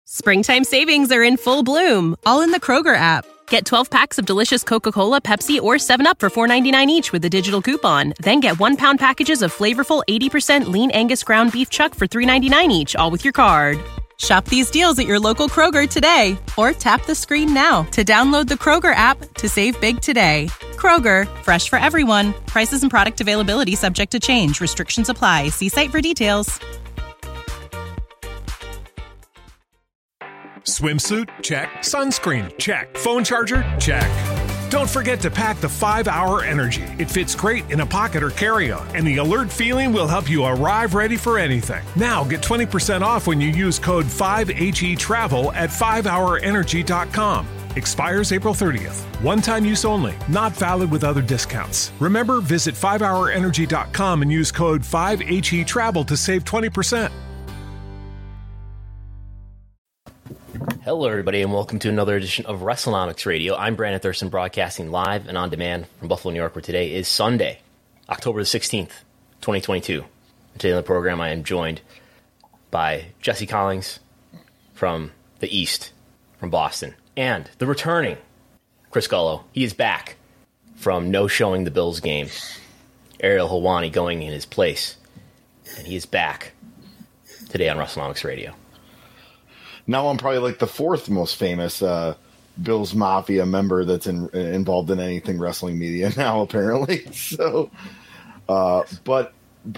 Springtime savings are in full bloom, all in the Kroger app. Get 12 packs of delicious Coca-Cola, Pepsi, or 7-Up for $4.99 each with a digital coupon. Then get 1-pound packages of flavorful 80% lean Angus ground beef chuck for $3.99 each, all with your card. Shop these deals at your local Kroger today, or tap the screen now to download the Kroger app to save big today. Kroger, fresh for everyone. Prices and product availability subject to change. Restrictions apply. See site for details. Swimsuit? Check. Sunscreen? Check. Phone charger? Check. Don't forget to pack the 5-Hour Energy. It fits great in a pocket or carry-on, and the alert feeling will help you arrive ready for anything. Now get 20% off when you use code 5HETRAVEL at 5hourenergy.com. Expires April 30th. One-time use only. Not valid with other discounts. Remember, visit 5hourenergy.com and use code 5HETRAVEL to save 20%. Hello, everybody, and welcome to another edition of WrestleNomics Radio. I'm Brandon Thurston, broadcasting live and on demand from Buffalo, New York, where today is Sunday, October the 16th, 2022. And today on the program, I am joined by Jesse Collins from the East, from Boston, and the returning Chris Gullo. He is back from no-showing the Bills game. Ariel Helwani going in his place, and he is back today on WrestleNomics Radio. Now I'm probably like the fourth most famous Bills Mafia member that's involved in anything wrestling media now, apparently. So, but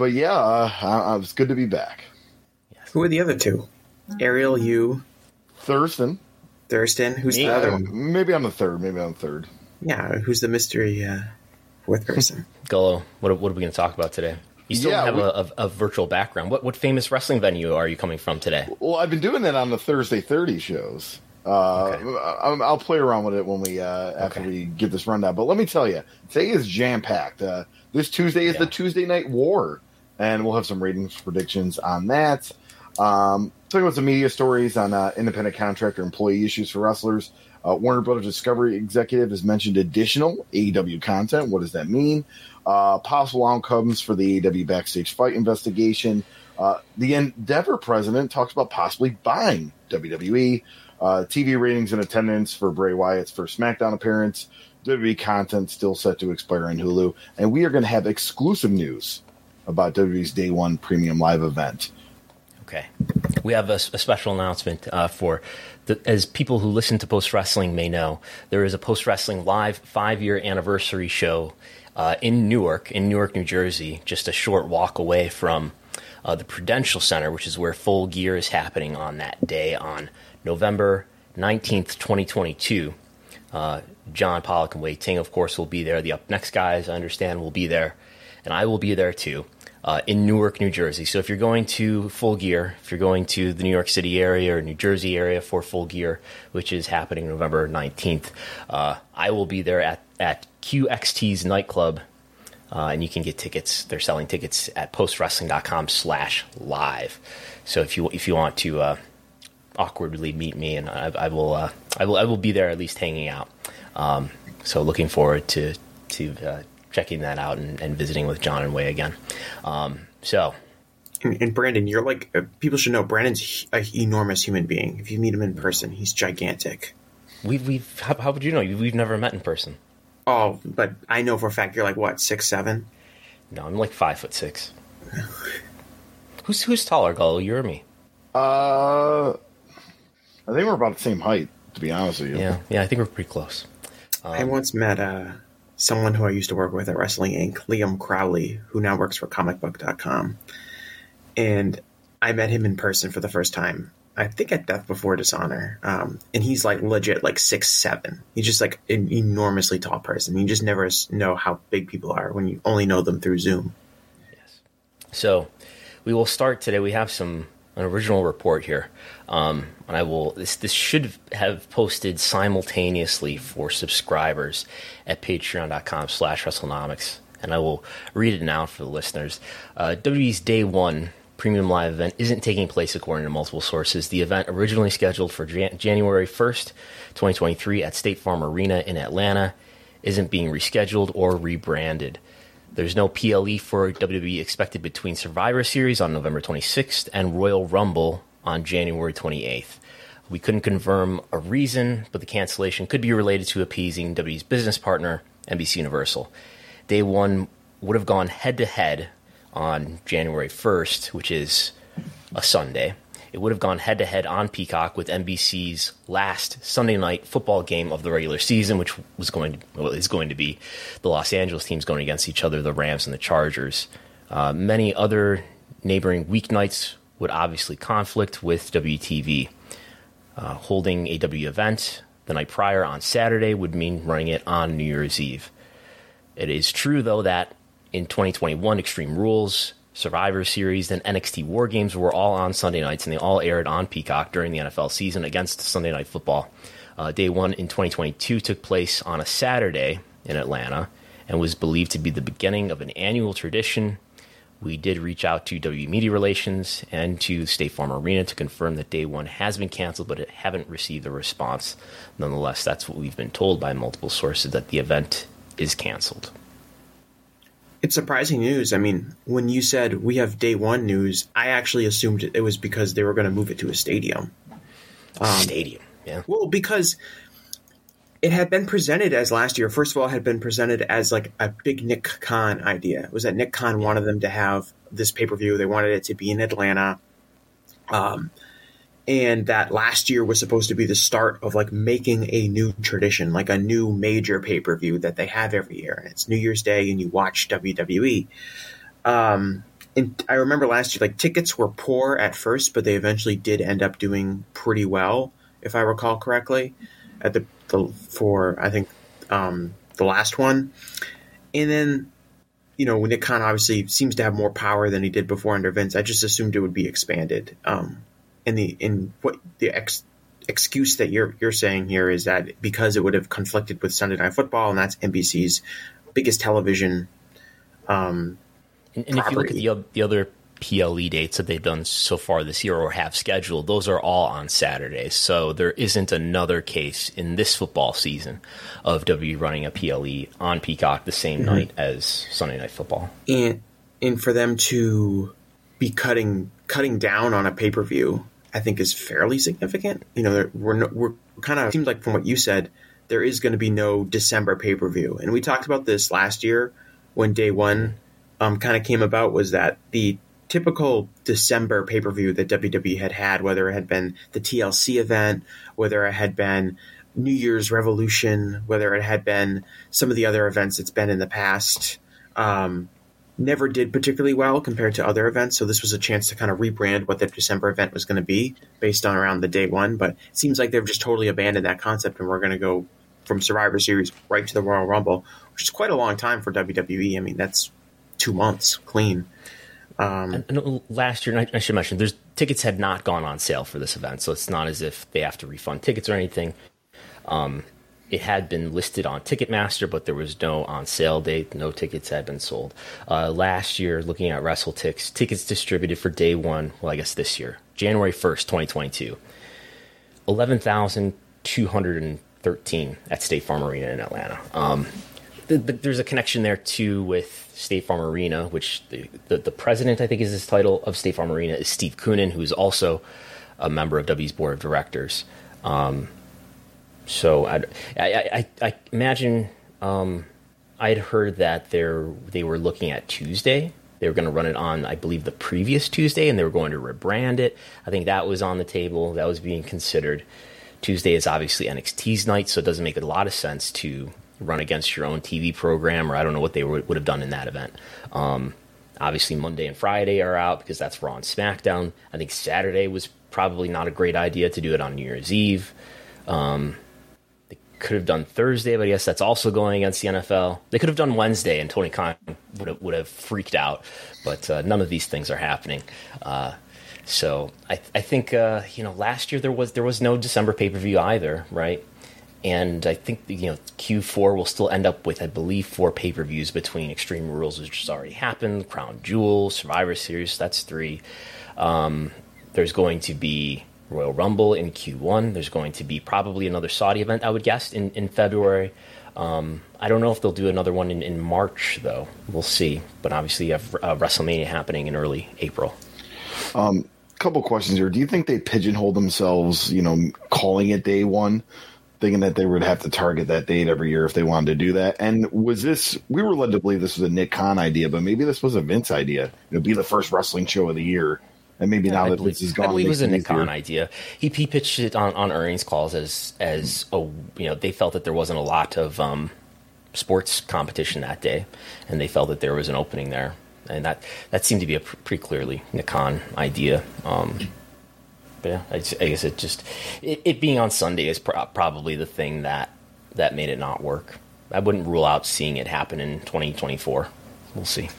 yeah, it's good to be back. Yes. Who are the other two? Ariel, you, Thurston. Who's the other one? Maybe I'm the third. Yeah, who's the mystery fourth person? Gullo, what are we going to talk about today? You still have a virtual background. What famous wrestling venue are you coming from today? Well, I've been doing that on the Thursday 30 shows. Okay. I'll play around with it when we after we get this rundown. But let me tell you, today is jam-packed. This Tuesday is the Tuesday Night War, and we'll have some ratings predictions on that. Talking about some media stories on independent contractor employee issues for wrestlers. Warner Brothers Discovery executive has mentioned additional AEW content. What does that mean? Possible outcomes for the AEW backstage fight investigation. The Endeavor president talks about possibly buying WWE. TV ratings and attendance for Bray Wyatt's first SmackDown appearance. WWE content still set to expire on Hulu. And we are going to have exclusive news about WWE's Day One Premium Live event. Okay. We have a special announcement as people who listen to Post Wrestling may know, there is a Post Wrestling Live 5-year anniversary show in Newark, New Jersey, just a short walk away from the Prudential Center, which is where Full Gear is happening on that day on November 19th, 2022. John Pollock and Wei Ting, of course, will be there. The Up Next guys, I understand, will be there. And I will be there, too, in Newark, New Jersey. So if you're going to Full Gear, if you're going to the New York City area or New Jersey area for Full Gear, which is happening November 19th, I will be there at QXT's nightclub, and you can get tickets. They're selling tickets at postwrestling.com/live. So if you want to awkwardly meet me, and I will be there at least hanging out. So looking forward to checking that out and visiting with John and Wei again. And Brandon, you're like, people should know Brandon's an enormous human being. If you meet him in person, he's gigantic. How would you know? We've never met in person. Oh, but I know for a fact you're like, what, 6'7"? No, I'm like 5'6". Who's taller, Gullo, you or me? I think we're about the same height, to be honest with you. Yeah, I think we're pretty close. I once met someone who I used to work with at Wrestling Inc., Liam Crowley, who now works for comicbook.com. And I met him in person for the first time, I think at Death Before Dishonor. And he's like legit like 6'7". He's just like an enormously tall person. You just never know how big people are when you only know them through Zoom. Yes. So we will start today. We have an original report here. And this should have posted simultaneously for subscribers at patreon.com/WrestleNomics. And I will read it now for the listeners. WWE's Day One Premium Live event isn't taking place according to multiple sources. The event, originally scheduled for January 1st, 2023 at State Farm Arena in Atlanta, isn't being rescheduled or rebranded. There's no PLE for WWE expected between Survivor Series on November 26th and Royal Rumble on January 28th. We couldn't confirm a reason, but the cancellation could be related to appeasing WWE's business partner, NBC Universal. Day one would have gone head-to-head on January 1st, which is a Sunday. It would have gone head-to-head on Peacock with NBC's last Sunday night football game of the regular season, which is going to be the Los Angeles teams going against each other, the Rams and the Chargers. Many other neighboring weeknights would obviously conflict with WTV. Holding a W event the night prior on Saturday would mean running it on New Year's Eve. It is true, though, that in 2021, Extreme Rules, Survivor Series, and NXT War Games were all on Sunday nights, and they all aired on Peacock during the NFL season against Sunday Night Football. Day one in 2022 took place on a Saturday in Atlanta and was believed to be the beginning of an annual tradition. We did reach out to WWE Media Relations and to State Farm Arena to confirm that Day one has been canceled, but it haven't received a response. Nonetheless, that's what we've been told by multiple sources, that the event is canceled. It's surprising news. I mean, when you said we have Day one news, I actually assumed it was because they were going to move it to a stadium. Stadium, yeah. Well, because it had been presented as last year. First of all, it had been presented as like a big Nick Khan idea. It was that Nick Khan wanted them to have this pay-per-view. They wanted it to be in Atlanta. And that last year was supposed to be the start of like making a new tradition, like a new major pay-per-view that they have every year. And it's New Year's Day and you watch WWE. And I remember last year, like tickets were poor at first, but they eventually did end up doing pretty well, if I recall correctly, at the last one. And then, you know, Nick Khan obviously seems to have more power than he did before under Vince. I just assumed it would be expanded. Excuse that you're saying here is that because it would have conflicted with Sunday Night Football, and that's NBC's biggest television. And if you look at the other PLE dates that they've done so far this year or have scheduled, those are all on Saturdays. So there isn't another case in this football season of WWE running a PLE on Peacock the same night as Sunday Night Football. And for them to be cutting down on a pay-per-view, I think is fairly significant. You know, we're kind of seems like from what you said, there is going to be no December pay-per-view. And we talked about this last year when Day one kind of came about, was that the typical December pay-per-view that WWE had, whether it had been the TLC event, whether it had been New Year's Revolution, whether it had been some of the other events it's been in the past, never did particularly well compared to other events. So this was a chance to kind of rebrand what the December event was going to be based on around the Day one. But it seems like they've just totally abandoned that concept, and we're going to go from Survivor Series right to the Royal Rumble, which is quite a long time for WWE. I mean, that's 2 months clean. And last year, I should mention, tickets had not gone on sale for this event, so it's not as if they have to refund tickets or anything. It had been listed on Ticketmaster, but there was no on-sale date. No tickets had been sold. Last year, looking at WrestleTix, tickets distributed for Day one, well, I guess this year, January 1st, 2022, 11,213 at State Farm Arena in Atlanta. There's a connection there, too, with State Farm Arena, which the president, I think is his title, of State Farm Arena is Steve Koonin, who is also a member of WWE's board of directors. So I imagine I had heard that they were looking at Tuesday. They were going to run it on, I believe, the previous Tuesday, and they were going to rebrand it. I think that was on the table. That was being considered. Tuesday is obviously NXT's night, so it doesn't make a lot of sense to run against your own TV program, or I don't know what they would have done in that event. Obviously, Monday and Friday are out because that's Raw and SmackDown. I think Saturday was probably not a great idea to do it on New Year's Eve. They could have done Thursday, but I guess that's also going against the NFL. They could have done Wednesday, and Tony Khan would have freaked out. But none of these things are happening. So I think last year there was no December pay-per-view either, right? And I think Q4 will still end up with, I believe, 4 pay-per-views between Extreme Rules, which has already happened, Crown Jewel, Survivor Series, that's 3. There's going to be Royal Rumble in Q1. There's going to be probably another Saudi event, I would guess, in February. I don't know if they'll do another one in March, though. We'll see. But obviously you have WrestleMania happening in early April. couple questions here. Do you think they pigeonholed themselves, calling it day one, thinking that they would have to target that date every year if they wanted to do that? And was this, we were led to believe this was a Nick Khan idea, but maybe this was a Vince idea. Be the first wrestling show of the year. And maybe now that Vince is gone. I believe it was a Nick Khan idea. He pitched it on earnings calls as they felt that there wasn't a lot of sports competition that day, and they felt that there was an opening there. And that seemed to be a pretty clearly Nick Khan idea. But yeah, I guess it being on Sunday is probably the thing that made it not work. I wouldn't rule out seeing it happen in 2024. We'll see.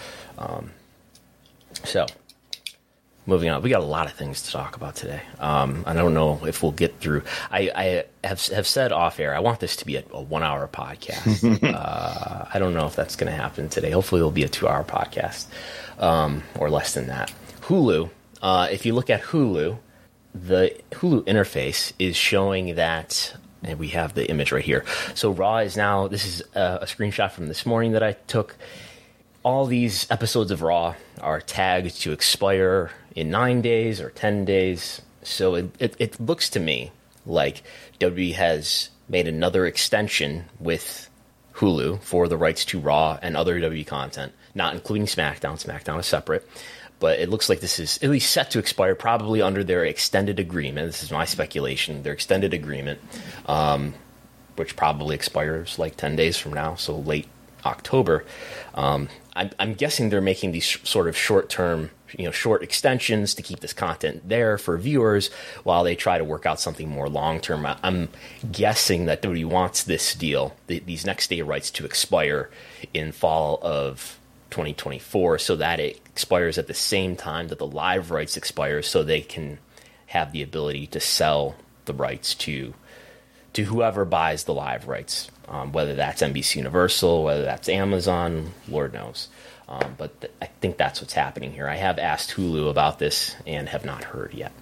So, moving on, we got a lot of things to talk about today. I don't know if we'll get through. I have said off air, I want this to be a 1 hour podcast. I don't know if that's going to happen today. Hopefully it'll be a 2 hour podcast, or less than that. Hulu, if you look at Hulu, the Hulu interface is showing that, and we have the image right here. So Raw is now, this is a screenshot from this morning that I took. All these episodes of Raw are tagged to expire in 9 days or 10 days. So it looks to me like WWE has made another extension with Hulu for the rights to Raw and other WWE content, not including SmackDown. SmackDown is separate. But it looks like this is at least set to expire, probably under their extended agreement. This is my speculation. Their extended agreement, which probably expires like 10 days from now, so late October. I'm guessing they're making these sort of short-term, short extensions to keep this content there for viewers while they try to work out something more long-term. I'm guessing that WWE wants this deal, these next day rights, to expire in fall of 2024, so that it expires at the same time that the live rights expire, so they can have the ability to sell the rights to whoever buys the live rights, whether that's NBC Universal, whether that's Amazon, Lord knows. But I think that's what's happening here. I have asked Hulu about this and have not heard yet.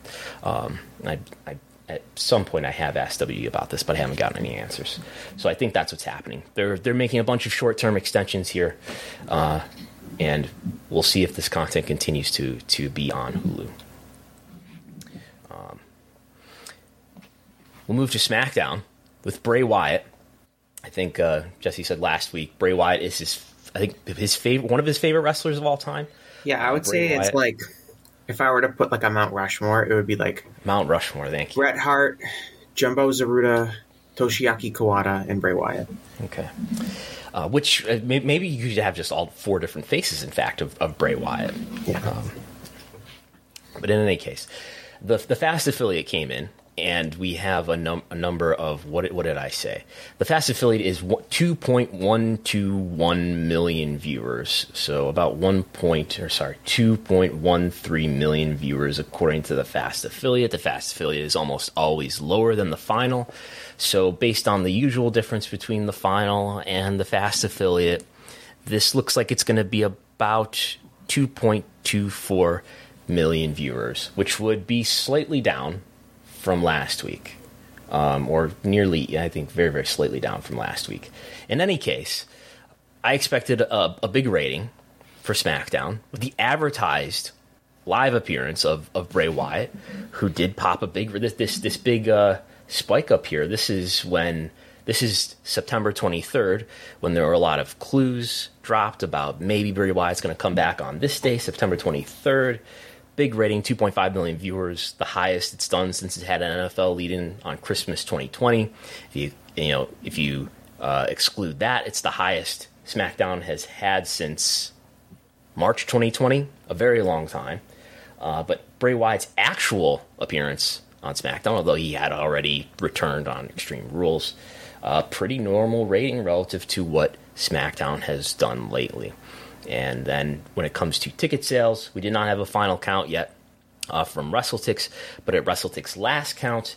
At some point I have asked WWE about this, but I haven't gotten any answers. So I think that's what's happening. They're making a bunch of short-term extensions here, and we'll see if this content continues to be on Hulu. We'll move to SmackDown with Bray Wyatt. I think Jesse said last week Bray Wyatt is one of his favorite wrestlers of all time. Yeah, I would say Wyatt. It's like, if I were to put like a Mount Rushmore, it would be like Mount Rushmore. Thank you. Bret Hart, Jumbo Tsuruta, Toshiaki Kawada, and Bray Wyatt. Okay. Which maybe you could have just all four different faces, in fact, of Bray Wyatt. Yeah. But in any case, the Fast affiliate came in. And we have a number of, what did I say? The Fast affiliate is 2.121 million viewers. So about 2.13 million viewers according to the Fast affiliate. The Fast affiliate is almost always lower than the final. So based on the usual difference between the final and the Fast affiliate, this looks like it's going to be about 2.24 million viewers, which would be slightly down from last week, or nearly, I think, very, very slightly down from last week. In any case, I expected a big rating for SmackDown with the advertised live appearance of Bray Wyatt, who did pop a big this big spike up here. This is September 23rd, when there were a lot of clues dropped about maybe Bray Wyatt's going to come back on this day, September 23rd. Big rating, 2.5 million viewers, the highest it's done since it had an NFL lead-in on Christmas 2020. If you exclude that, it's the highest SmackDown has had since March 2020, a very long time. But Bray Wyatt's actual appearance on SmackDown, although he had already returned on Extreme Rules, pretty normal rating relative to what SmackDown has done lately. And then when it comes to ticket sales, we did not have a final count yet from WrestleTix, but at WrestleTix last count,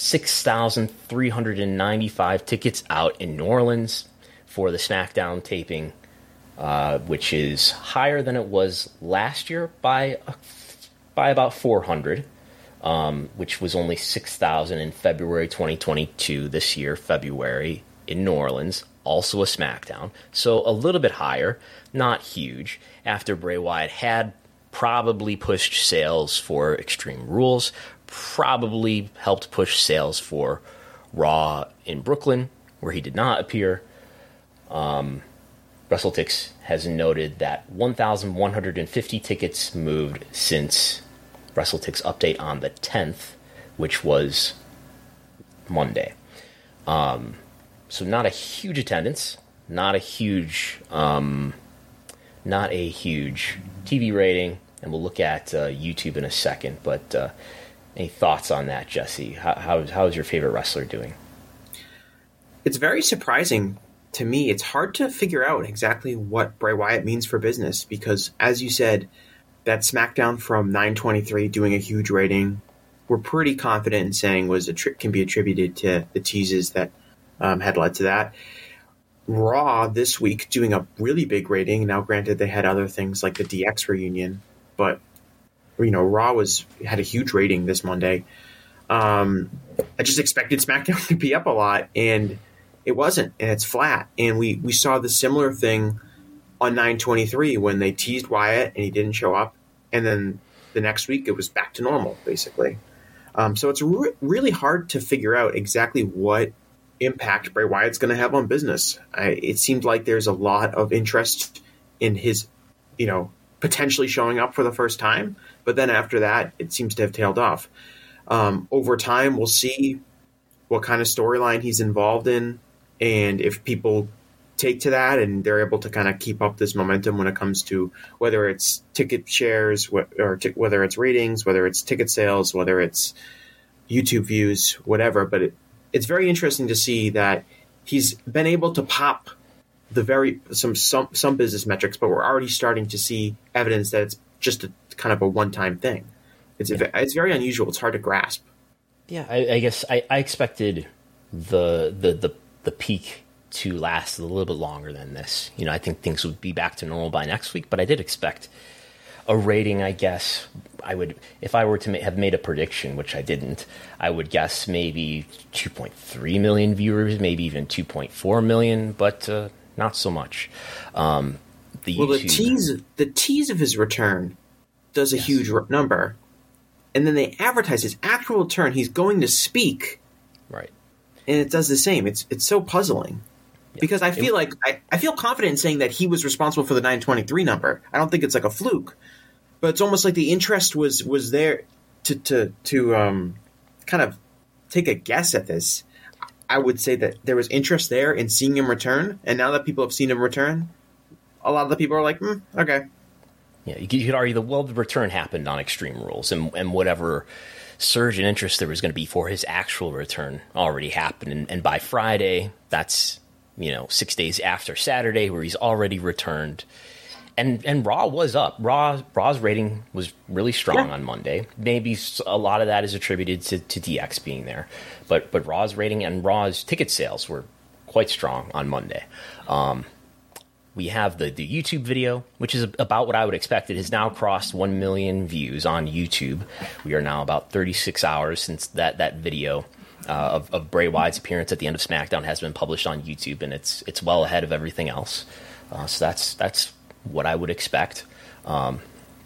6,395 tickets out in New Orleans for the SmackDown taping, which is higher than it was last year by about 400, which was only 6,000 in February 2022. This year, February, in New Orleans, also a SmackDown. So a little bit higher, not huge, after Bray Wyatt had probably pushed sales for Extreme Rules, probably helped push sales for Raw in Brooklyn, where he did not appear. WrestleTix has noted that 1,150 tickets moved since WrestleTix update on the 10th, which was Monday. So not a huge attendance, not a huge TV rating, and we'll look at YouTube in a second. But any thoughts on that, Jesse? How's your favorite wrestler doing? It's very surprising to me. It's hard to figure out exactly what Bray Wyatt means for business because, as you said, that SmackDown from 9/23 doing a huge rating, we're pretty confident in saying can be attributed to the teases that had led to that. Raw this week doing a really big rating. Now, granted, they had other things like the DX reunion, but Raw had a huge rating this Monday. I just expected SmackDown to be up a lot, and it wasn't, and it's flat. And we saw the similar thing on 9/23 when they teased Wyatt and he didn't show up, and then the next week it was back to normal, basically. So it's really hard to figure out exactly what impact Bray Wyatt's going to have on business. It seemed like there's a lot of interest in his, potentially showing up for the first time, but then after that, it seems to have tailed off. Over time, we'll see what kind of storyline he's involved in, and if people take to that and they're able to kind of keep up this momentum when it comes to whether it's ticket shares or whether it's ratings, whether it's ticket sales, whether it's YouTube views, whatever. But it's very interesting to see that he's been able to pop some business metrics, but we're already starting to see evidence that it's just a kind of a one-time thing. It's very unusual. It's hard to grasp. Yeah, I guess I expected the peak to last a little bit longer than this. I think things would be back to normal by next week, but I did expect a rating, I guess. If I were to have made a prediction, which I didn't, I would guess maybe 2.3 million viewers, maybe even 2.4 million, but not so much. The tease of his return does a huge number, and then they advertise his actual return. He's going to speak, right? And it does the same. It's so puzzling. Yeah. Because I feel I feel confident in saying that he was responsible for the 9/23 number. I don't think it's like a fluke, but it's almost like the interest was there to kind of take a guess at this. I would say that there was interest there in seeing him return, and now that people have seen him return, a lot of the people are like, okay. Yeah, you could argue the return happened on Extreme Rules, and whatever surge in interest there was going to be for his actual return already happened, and by Friday, that's 6 days after Saturday, where he's already returned. And Raw was up. Raw's rating was really strong on Monday. Maybe a lot of that is attributed to DX being there, but Raw's rating and Raw's ticket sales were quite strong on Monday. We have the YouTube video, which is about what I would expect. It has now crossed 1 million views on YouTube. We are now about 36 hours since that video of Bray Wyatt's appearance at the end of SmackDown has been published on YouTube, and it's well ahead of everything else. So that's what I would expect. So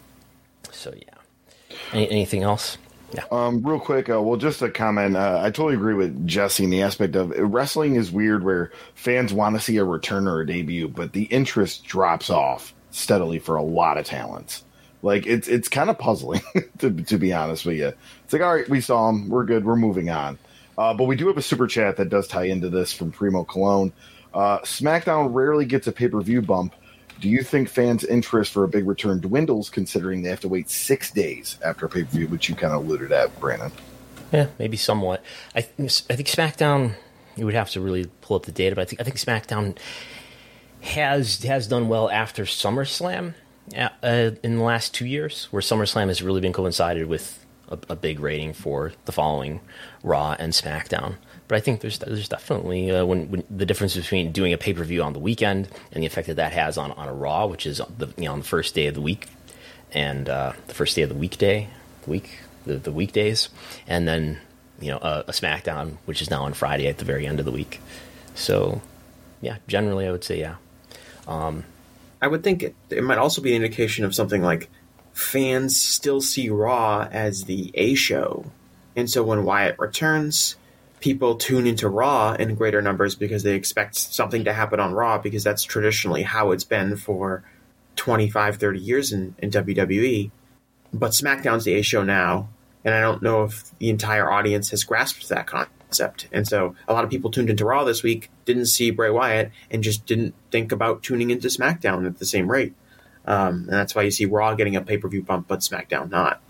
yeah. Anything else? Yeah. Real quick, just a comment. I totally agree with Jesse in the aspect of wrestling is weird where fans want to see a return or a debut, but the interest drops off steadily for a lot of talents. Like it's kind of puzzling to be honest with you. It's like, all right, we saw him, we're good, we're moving on. But we do have a super chat that does tie into this from Primo Cologne. SmackDown rarely gets a pay-per-view bump. Do you think fans' interest for a big return dwindles, considering they have to wait 6 days after a pay-per-view, which you kind of alluded at, Brandon? Yeah, maybe somewhat. I think SmackDown, you would have to really pull up the data, but I think SmackDown has done well after SummerSlam in the last 2 years, where SummerSlam has really been coincided with a big rating for the following Raw and SmackDown. But I think there's definitely when the difference between doing a pay-per-view on the weekend and the effect that has on a Raw, which is on the first day of the week, and the first day of the the weekdays, and then a SmackDown, which is now on Friday at the very end of the week. So yeah, generally I would say yeah. I would think it might also be an indication of something like fans still see Raw as the A show. And so when Wyatt returns, people tune into Raw in greater numbers because they expect something to happen on Raw, because that's traditionally how it's been for 25, 30 years in WWE. But SmackDown's the A show now, and I don't know if the entire audience has grasped that concept. And so a lot of people tuned into Raw this week, didn't see Bray Wyatt, and just didn't think about tuning into SmackDown at the same rate. And that's why you see Raw getting a pay-per-view bump, but SmackDown not.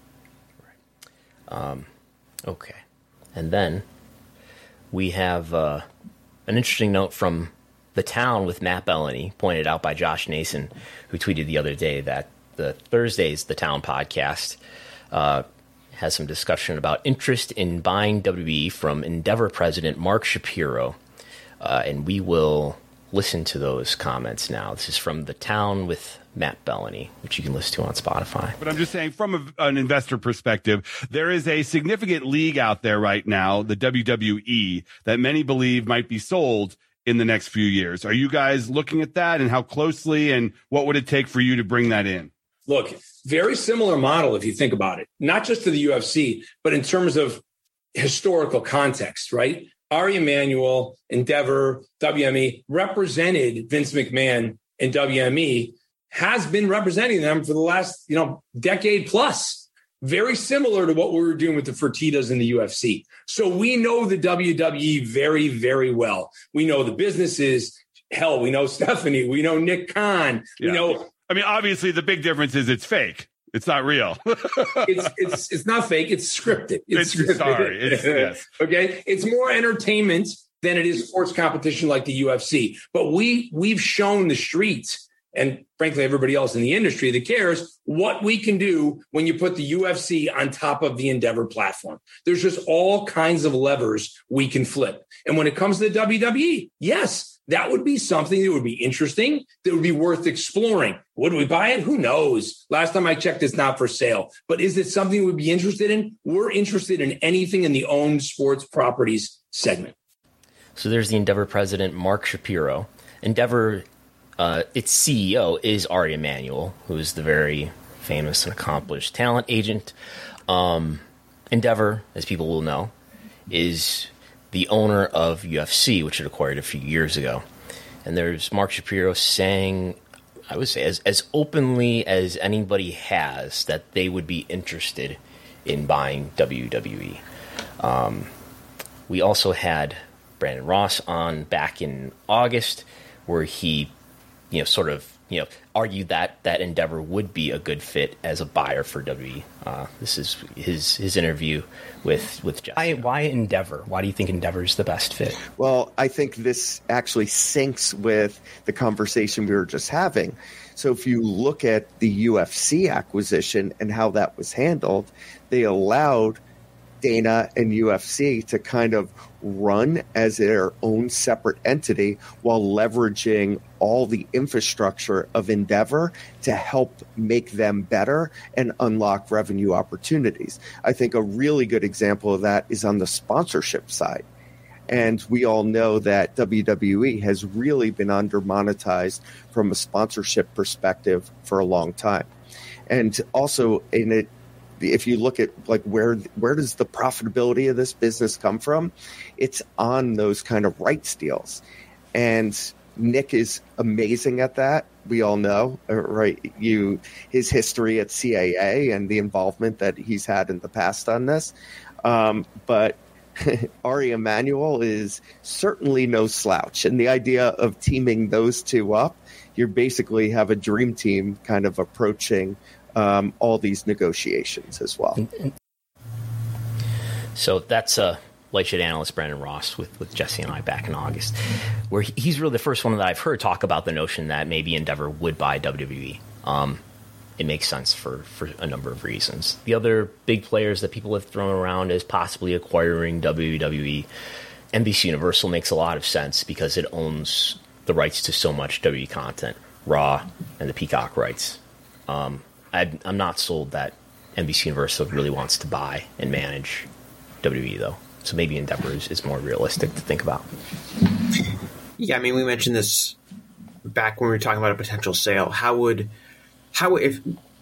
Right. Okay. And then we have an interesting note from The Town with Matt Bellany, pointed out by Josh Nason, who tweeted the other day that the Thursday's The Town podcast has some discussion about interest in buying WWE from Endeavor president Mark Shapiro. And we will listen to those comments now. This is from The Town with Matt Bellany, which you can listen to on Spotify. But I'm just saying, from an investor perspective, there is a significant league out there right now, the WWE, that many believe might be sold in the next few years. Are you guys looking at that, and how closely, and what would it take for you to bring that in? Look, very similar model if you think about it, not just to the UFC, but in terms of historical context, right? Ari Emanuel, Endeavor, WME represented Vince McMahon, and WME has been representing them for the last, decade plus. Very similar to what we were doing with the Fertittas in the UFC. So we know the WWE very, very well. We know the businesses. Hell, we know Stephanie. We know Nick Khan. Yeah. We know. I mean, obviously, the big difference is it's fake. It's not real. it's not fake. It's scripted. It's scripted. Sorry. Yes. Okay. It's more entertainment than it is sports competition like the UFC. But we've shown the streets, and frankly, everybody else in the industry that cares, what we can do when you put the UFC on top of the Endeavor platform. There's just all kinds of levers we can flip. And when it comes to the WWE, yes, that would be something that would be interesting, that would be worth exploring. Would we buy it? Who knows? Last time I checked, it's not for sale. But is it something we'd be interested in? We're interested in anything in the owned sports properties segment. So there's the Endeavor president, Mark Shapiro. Endeavor, its CEO is Ari Emanuel, who is the very famous and accomplished talent agent. Endeavor, as people will know, is the owner of UFC, which it acquired a few years ago. And there's Mark Shapiro saying, I would say, as openly as anybody has, that they would be interested in buying WWE. We also had Brandon Ross on back in August, where he, argued that Endeavor would be a good fit as a buyer for WWE. This is his interview with Jeff. Why Endeavor? Why do you think Endeavor is the best fit? Well, I think this actually syncs with the conversation we were just having. So if you look at the UFC acquisition and how that was handled, they allowed Dana and UFC to kind of run as their own separate entity while leveraging all the infrastructure of Endeavor to help make them better and unlock revenue opportunities. I think a really good example of that is on the sponsorship side. And we all know that WWE has really been under-monetized from a sponsorship perspective for a long time. And also if you look at where does the profitability of this business come from, it's on those kind of rights deals. And Nick is amazing at that. We all know, right? His history at CAA and the involvement that he's had in the past on this. But Ari Emanuel is certainly no slouch. And the idea of teaming those two up, you basically have a dream team kind of approaching all these negotiations as well. So that's Lightshed analyst Brandon Ross with Jesse and I back in August, where he's really the first one that I've heard talk about the notion that maybe Endeavor would buy WWE. It makes sense for a number of reasons. The other big players that people have thrown around as possibly acquiring WWE, NBC Universal makes a lot of sense because it owns the rights to so much WWE content, Raw and the Peacock rights. I'm not sold that NBC Universal really wants to buy and manage WWE, though. So maybe Endeavor is more realistic to think about. Yeah, I mean, we mentioned this back when we were talking about a potential sale. How if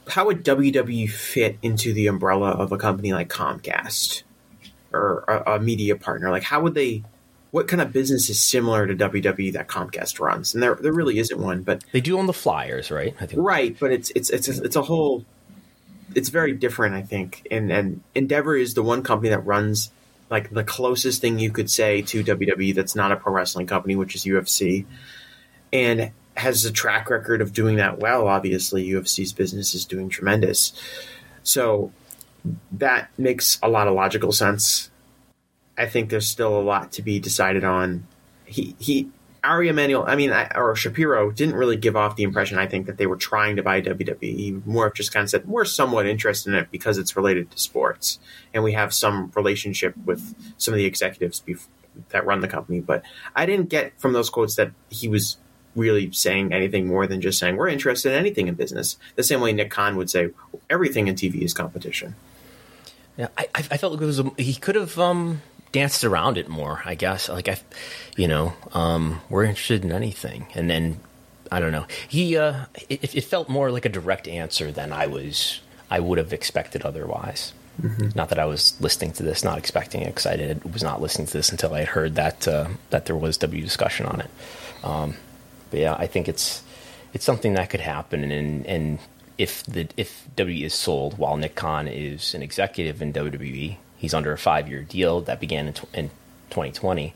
would WWE fit into the umbrella of a company like Comcast or a media partner? Like, how would they? What kind of business is similar to WWE that Comcast runs? And there really isn't one. But they do own the Flyers, right? I think. Right, but it's a whole. It's very different, I think. And Endeavor is the one company that runs like the closest thing you could say to WWE that's not a pro wrestling company, which is UFC, and has a track record of doing that well. Obviously, UFC's business is doing tremendous. So that makes a lot of logical sense. I think there's still a lot to be decided on. Ari Emanuel, or Shapiro didn't really give off the impression, I think, that they were trying to buy WWE. He more just kind of said, we're somewhat interested in it because it's related to sports. And we have some relationship with some of the executives that run the company. But I didn't get from those quotes that he was really saying anything more than just saying, we're interested in anything in business. The same way Nick Khan would say, everything in TV is competition. Yeah, I felt like he could have danced around it more, I guess. Like, we're interested in anything. And then, I don't know. It felt more like a direct answer than I would have expected otherwise. Mm-hmm. Not that I was listening to this, not expecting it, because I was not listening to this until I had heard that there was W discussion on it. But yeah, I think it's something that could happen. And if WWE is sold while Nick Khan is an executive in WWE, he's under a 5-year deal that began in 2020.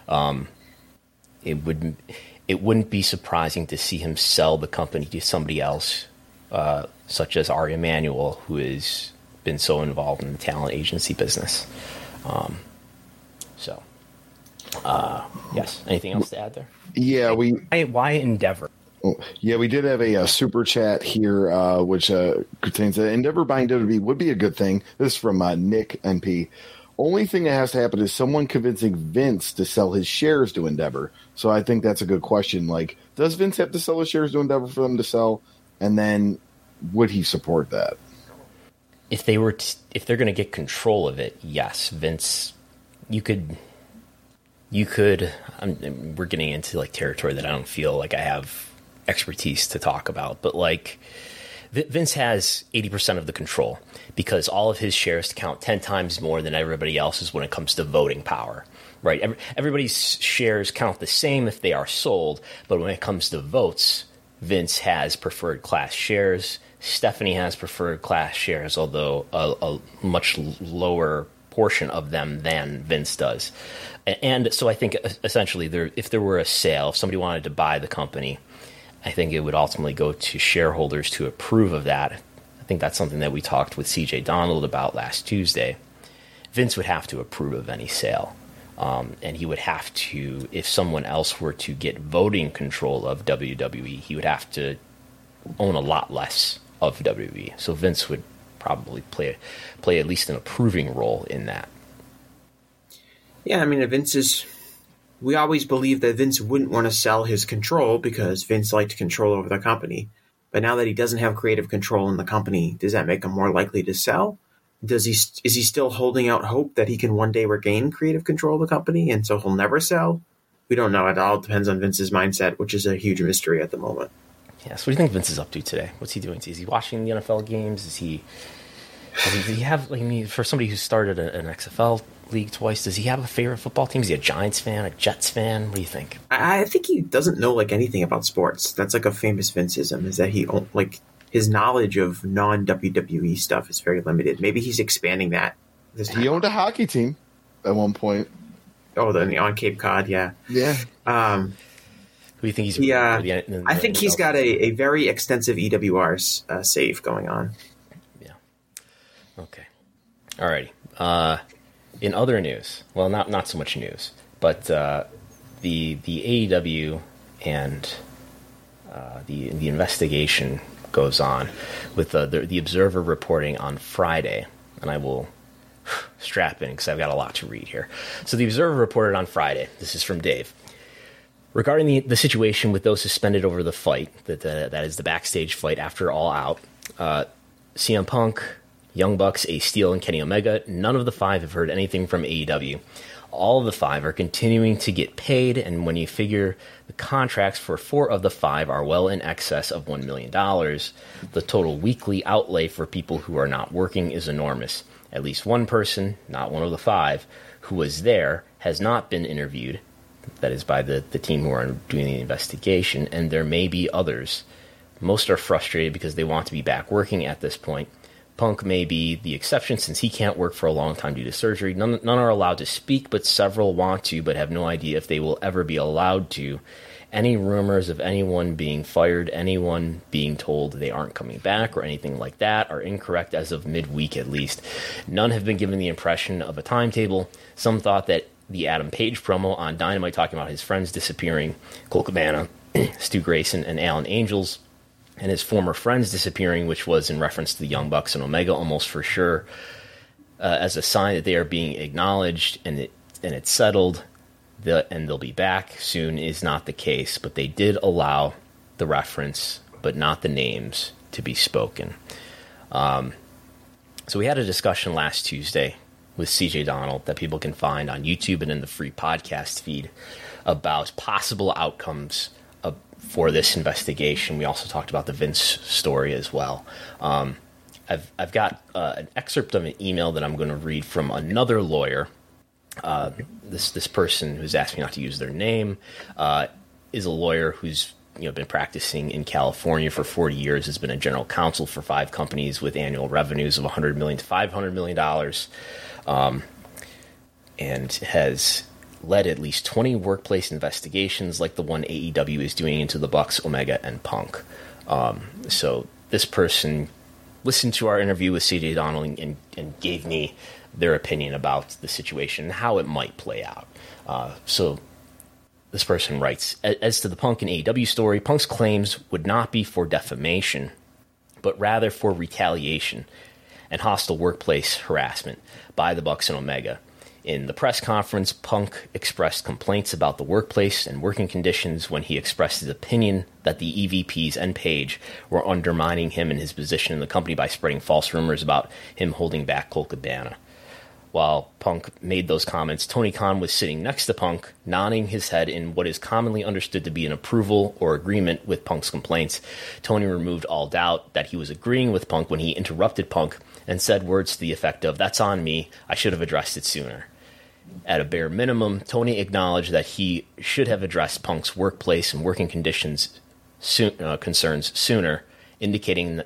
It wouldn't be surprising to see him sell the company to somebody else, such as Ari Emanuel, who has been so involved in the talent agency business. Yes. Anything else to add there? Yeah, why Endeavor? Yeah, we did have a super chat here, which contains that Endeavor buying WWE would be a good thing. This is from Nick NP. Only thing that has to happen is someone convincing Vince to sell his shares to Endeavor. So I think that's a good question. Like, does Vince have to sell his shares to Endeavor for them to sell? And then would he support that? If they're going to get control of it, yes, Vince. We're getting into like territory that I don't feel like I have expertise to talk about, but like Vince has 80% of the control because all of his shares count 10 times more than everybody else's when it comes to voting power, right? Everybody's shares count the same if they are sold, but when it comes to votes, Vince has preferred class shares. Stephanie has preferred class shares, although a much lower portion of them than Vince does. And so I think essentially if there were a sale, if somebody wanted to buy the company, I think it would ultimately go to shareholders to approve of that. I think that's something that we talked with CJ Donald about last Tuesday. Vince would have to approve of any sale. And he would have to, if someone else were to get voting control of WWE, he would have to own a lot less of WWE. So Vince would probably play at least an approving role in that. Yeah, we always believed that Vince wouldn't want to sell his control because Vince liked control over the company. But now that he doesn't have creative control in the company, does that make him more likely to sell? Is he still holding out hope that he can one day regain creative control of the company and so he'll never sell? We don't know. It all depends on Vince's mindset, which is a huge mystery at the moment. Yeah, so what do you think Vince is up to today? What's he doing? Is he watching the NFL games? Does he have, for somebody who started an XFL league twice, does he have a favorite football team? Is he a Giants fan, a Jets fan? What do you think? I think he doesn't know anything about sports. That's like a famous Vinceism, is that his knowledge of non-WWE stuff is very limited. Maybe he's expanding that. He owned a hockey team at one point. Oh, then on Cape Cod, yeah. Yeah. Who do you think he's? I think he's got a very extensive EWR save going on. Yeah. Okay. All righty. In other news, well, not so much news, but the AEW and the investigation goes on with the Observer reporting on Friday, and I will strap in because I've got a lot to read here. So the Observer reported on Friday. This is from Dave. Regarding the situation with those suspended over the fight, that is the backstage fight after All Out, CM Punk, Young Bucks, Ace Steel, and Kenny Omega, none of the five have heard anything from AEW. all of the 5 are continuing to get paid, and when you figure the contracts for 4 of the 5 are well in excess of $1 million, the total weekly outlay for people who are not working is enormous. At least one person, not one of the 5, who was there has not been interviewed. That is by the team who are doing the investigation, and there may be others. Most are frustrated because they want to be back working at this point. Punk may be the exception since he can't work for a long time due to surgery. None are allowed to speak, but several want to, but have no idea if they will ever be allowed to. Any rumors of anyone being fired, anyone being told they aren't coming back, or anything like that are incorrect as of midweek at least. None have been given the impression of a timetable. Some thought that the Adam Page promo on Dynamite talking about his friends disappearing, Colt Cabana, Stu Grayson, and Alan Angels, and his former friends disappearing, which was in reference to the Young Bucks and Omega almost for sure, as a sign that they are being acknowledged and it's settled, and they'll be back soon, is not the case. But they did allow the reference, but not the names, to be spoken. So we had a discussion last Tuesday with CJ Donald that people can find on YouTube and in the free podcast feed about possible outcomes for this investigation. We also talked about the Vince story as well. I've got an excerpt of an email that I'm going to read from another lawyer. This person who's asked me not to use their name is a lawyer who's been practicing in California for 40 years, has been a general counsel for 5 companies with annual revenues of $100 million to $500 million, and has led at least 20 workplace investigations like the one AEW is doing into the Bucks, Omega, and Punk. So this person listened to our interview with CJ Donald and gave me their opinion about the situation and how it might play out. So this person writes, as to the Punk and AEW story, Punk's claims would not be for defamation, but rather for retaliation and hostile workplace harassment by the Bucks and Omega. In the press conference, Punk expressed complaints about the workplace and working conditions when he expressed his opinion that the EVPs and Page were undermining him in his position in the company by spreading false rumors about him holding back Colt Cabana. While Punk made those comments, Tony Khan was sitting next to Punk, nodding his head in what is commonly understood to be an approval or agreement with Punk's complaints. Tony removed all doubt that he was agreeing with Punk when he interrupted Punk and said words to the effect of, "That's on me, I should have addressed it sooner." At a bare minimum, Tony acknowledged that he should have addressed Punk's workplace and working conditions concerns sooner, indicating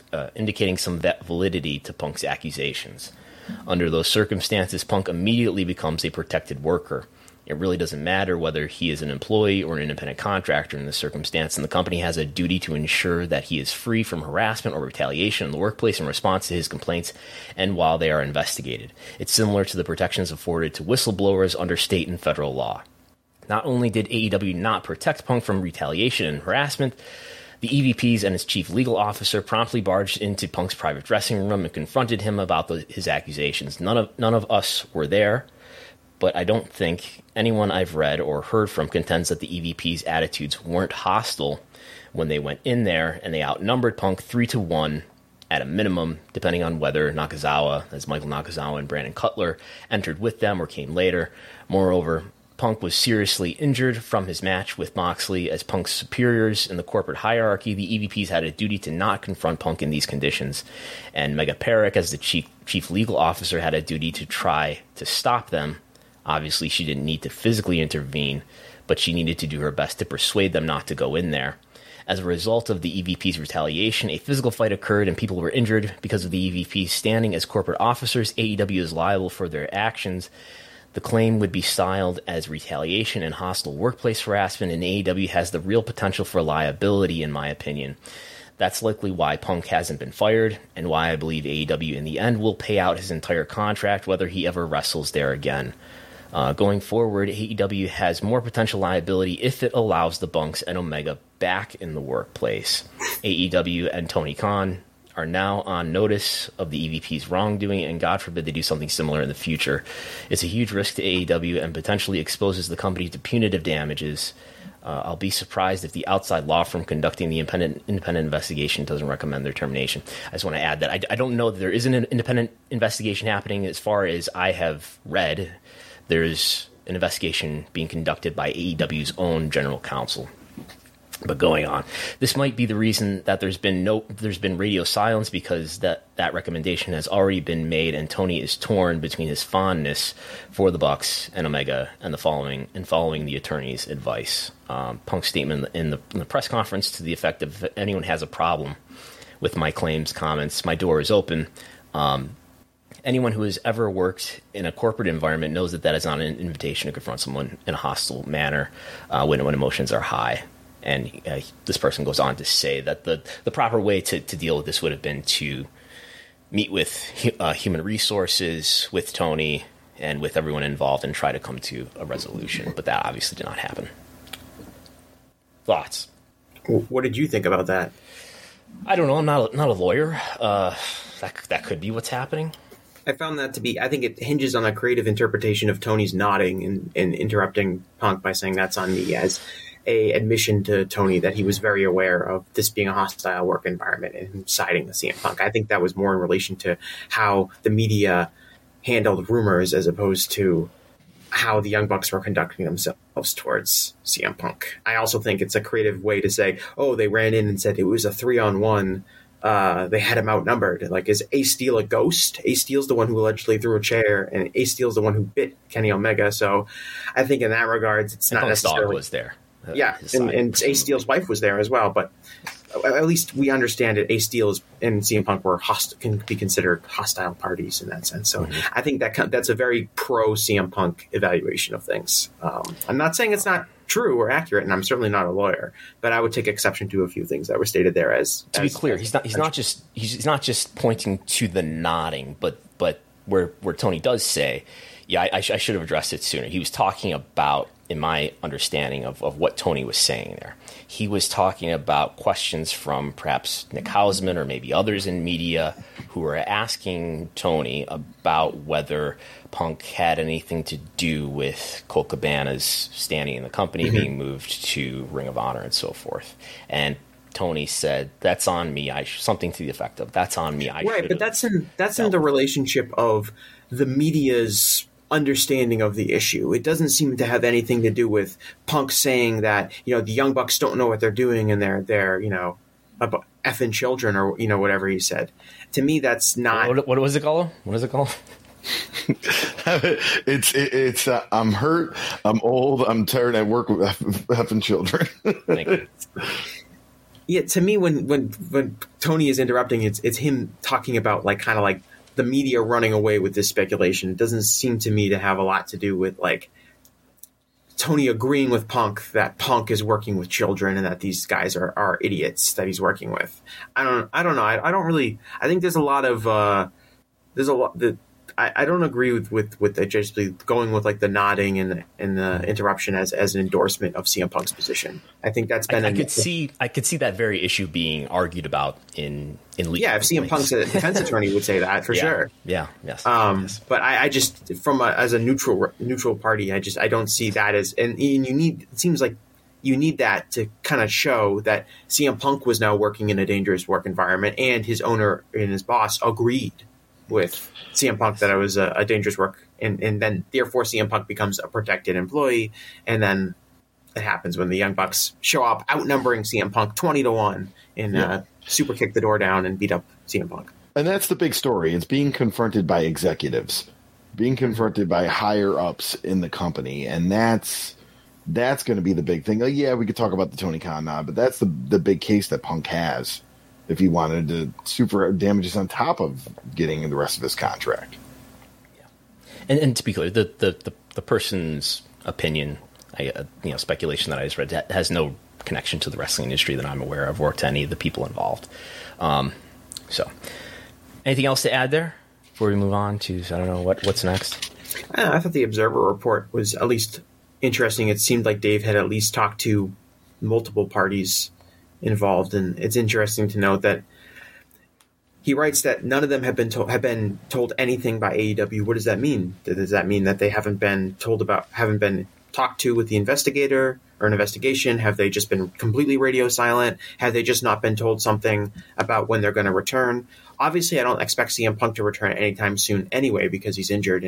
some validity to Punk's accusations. Under those circumstances, Punk immediately becomes a protected worker. It really doesn't matter whether he is an employee or an independent contractor in this circumstance, and the company has a duty to ensure that he is free from harassment or retaliation in the workplace in response to his complaints and while they are investigated. It's similar to the protections afforded to whistleblowers under state and federal law. Not only did AEW not protect Punk from retaliation and harassment, the EVPs and his chief legal officer promptly barged into Punk's private dressing room and confronted him about his accusations. None of us were there, but I don't think anyone I've read or heard from contends that the EVP's attitudes weren't hostile when they went in there, and they outnumbered Punk 3-1 at a minimum, depending on whether Nakazawa, as Michael Nakazawa and Brandon Cutler, entered with them or came later. Moreover, Punk was seriously injured from his match with Moxley. As Punk's superiors in the corporate hierarchy, the EVPs had a duty to not confront Punk in these conditions, and Megha Parekh, as the chief legal officer, had a duty to try to stop them. Obviously, she didn't need to physically intervene, but she needed to do her best to persuade them not to go in there. As a result of the EVP's retaliation, a physical fight occurred and people were injured. Because of the EVP's standing as corporate officers, AEW is liable for their actions. The claim would be styled as retaliation and hostile workplace harassment, and AEW has the real potential for liability, in my opinion. That's likely why Punk hasn't been fired, and why I believe AEW in the end will pay out his entire contract, whether he ever wrestles there again. Going forward, AEW has more potential liability if it allows the Bucks and Omega back in the workplace. AEW and Tony Khan are now on notice of the EVP's wrongdoing, and God forbid they do something similar in the future. It's a huge risk to AEW and potentially exposes the company to punitive damages. I'll be surprised if the outside law firm conducting the independent investigation doesn't recommend their termination. I just want to add that I don't know that there isn't an independent investigation happening. As far as I have read, there's an investigation being conducted by AEW's own general counsel. But going on, this might be the reason that there's been radio silence, because that recommendation has already been made, and Tony is torn between his fondness for the Bucks and Omega and following the attorney's advice. Punk's statement in the press conference to the effect of, if anyone has a problem with my claims, comments, my door is open. Anyone who has ever worked in a corporate environment knows that is not an invitation to confront someone in a hostile manner when emotions are high. And this person goes on to say that the proper way to deal with this would have been to meet with human resources, with Tony, and with everyone involved and try to come to a resolution. But that obviously did not happen. Thoughts? What did you think about that? I don't know. I'm not a lawyer. That could be what's happening. I found that to be, I think it hinges on a creative interpretation of Tony's nodding and interrupting Punk by saying that's on me, as a admission to Tony that he was very aware of this being a hostile work environment and siding with CM Punk. I think that was more in relation to how the media handled rumors as opposed to how the Young Bucks were conducting themselves towards CM Punk. I also think it's a creative way to say, oh, they ran in and said it was a 3-on-1. They had him outnumbered. Like, is Ace Steel a ghost? Ace Steel's the one who allegedly threw a chair, and Ace Steel's the one who bit Kenny Omega. So I think in that regards, it's not necessarily... Dog was there. Yeah, and Ace Steel's wife was there as well, but at least we understand that Ace Steel and CM Punk can be considered hostile parties in that sense. So I think that's a very pro CM Punk evaluation of things. I'm not saying it's not true or accurate, and I'm certainly not a lawyer, but I would take exception to a few things that were stated there. To be clear, he's not just pointing to the nodding, but where Tony does say, yeah, I should have addressed it sooner. He was talking about, in my understanding of what Tony was saying there, he was talking about questions from perhaps Nick Hausman or maybe others in media who were asking Tony about whether Punk had anything to do with Colt Cabana's standing in the company, being moved to Ring of Honor and so forth. And Tony said, "That's on me." Something to the effect of, "That's on me." Right, but that's in the relationship of the media's understanding of the issue. It doesn't seem to have anything to do with Punk saying that, the Young Bucks don't know what they're doing and they're effing children, or whatever he said. To me, that's not. What was it called? What is it called? It's I'm hurt, I'm old, I'm tired, I work with effing children. Thank you. Yeah, to me, when Tony is interrupting, it's him talking about kind of the media running away with this speculation. It doesn't seem to me to have a lot to do with Tony agreeing with Punk that Punk is working with children and that these guys are idiots that he's working with. I don't know. I don't really. I think there's a lot of I don't agree with just going with the nodding and the interruption as an endorsement of CM Punk's position. I think that's been. I could see that very issue being argued about in legal. Yeah, if CM Punk's a defense attorney would say that for sure. Yeah. Yes. Yes. But I just as a neutral party, I don't see that as, and you need. It seems like you need that to kind of show that CM Punk was now working in a dangerous work environment, and his owner and his boss agreed with CM Punk that it was a dangerous work, and then therefore CM Punk becomes a protected employee, and then it happens when the Young Bucks show up outnumbering CM Punk 20-1 and super kick the door down and beat up CM Punk. And that's the big story. It's being confronted by executives, being confronted by higher ups in the company, and that's going to be the big thing. Yeah, we could talk about the Tony Khan nod, but that's the big case that Punk has if he wanted to super damages on top of getting the rest of his contract. Yeah, and to be clear, the person's opinion, speculation that I just read has no connection to the wrestling industry that I'm aware of, or to any of the people involved. So, anything else to add there before we move on to, I don't know, what's next? I thought the Observer report was at least interesting. It seemed like Dave had at least talked to multiple parties involved, and it's interesting to note that he writes that none of them have been told anything by AEW. What does that mean? Does that mean that they haven't been talked to with the investigator or an investigation? Have they just been completely radio silent? Have they just not been told something about when they're going to return? Obviously, I don't expect CM Punk to return anytime soon anyway, because he's injured, and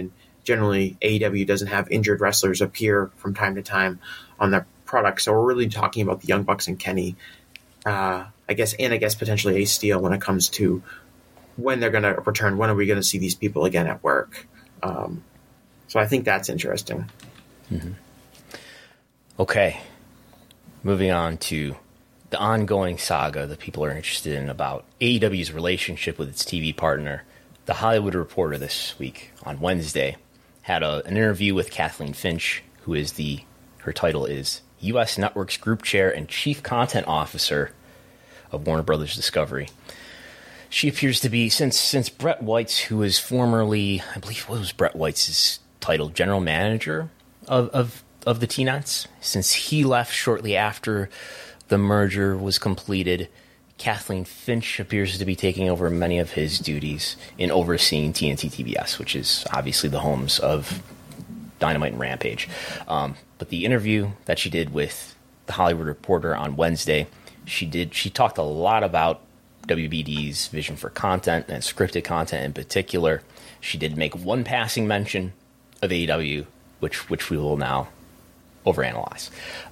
generally AEW doesn't have injured wrestlers appear from time to time on their product. So we're really talking about the Young Bucks and Kenny, I guess potentially Ace Steel when it comes to when they're going to return. When are we going to see these people again at work? So I think that's interesting. Mm-hmm. Okay. Moving on to the ongoing saga that people are interested in about AEW's relationship with its TV partner. The Hollywood Reporter this week on Wednesday had an interview with Kathleen Finch, who is her title is U.S. Network's Group Chair and Chief Content Officer of Warner Brothers Discovery. She appears to be, since Brett Weitz, who was formerly, I believe, what was Brett Weitz's title, General Manager of the T-Nets, since he left shortly after the merger was completed, Kathleen Finch appears to be taking over many of his duties in overseeing TNT TBS, which is obviously the homes of Dynamite and Rampage. But the interview that she did with the Hollywood Reporter on Wednesday, she talked a lot about WBD's vision for content and scripted content in particular. She did make one passing mention of AEW, which we will now overanalyze.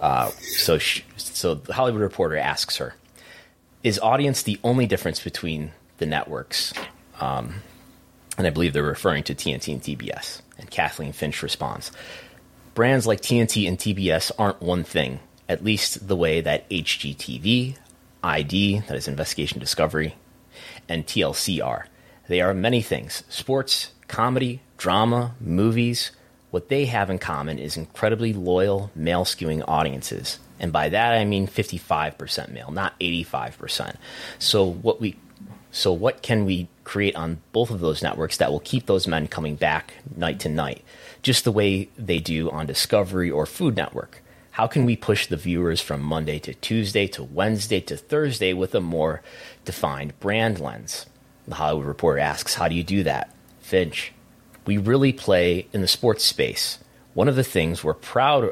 So the Hollywood Reporter asks her, is audience the only difference between the networks? And I believe they're referring to TNT and TBS. And Kathleen Finch responds, brands like TNT and TBS aren't one thing, at least the way that HGTV, ID, that is Investigation Discovery, and TLC are. They are many things: sports, comedy, drama, movies. What they have in common is incredibly loyal, male-skewing audiences. And by that, I mean 55% male, not 85%. So what can we create on both of those networks that will keep those men coming back night to night, just the way they do on Discovery or Food Network? How can we push the viewers from Monday to Tuesday to Wednesday to Thursday with a more defined brand lens? The Hollywood Reporter asks, how do you do that? Finch, we really play in the sports space. One of the things we're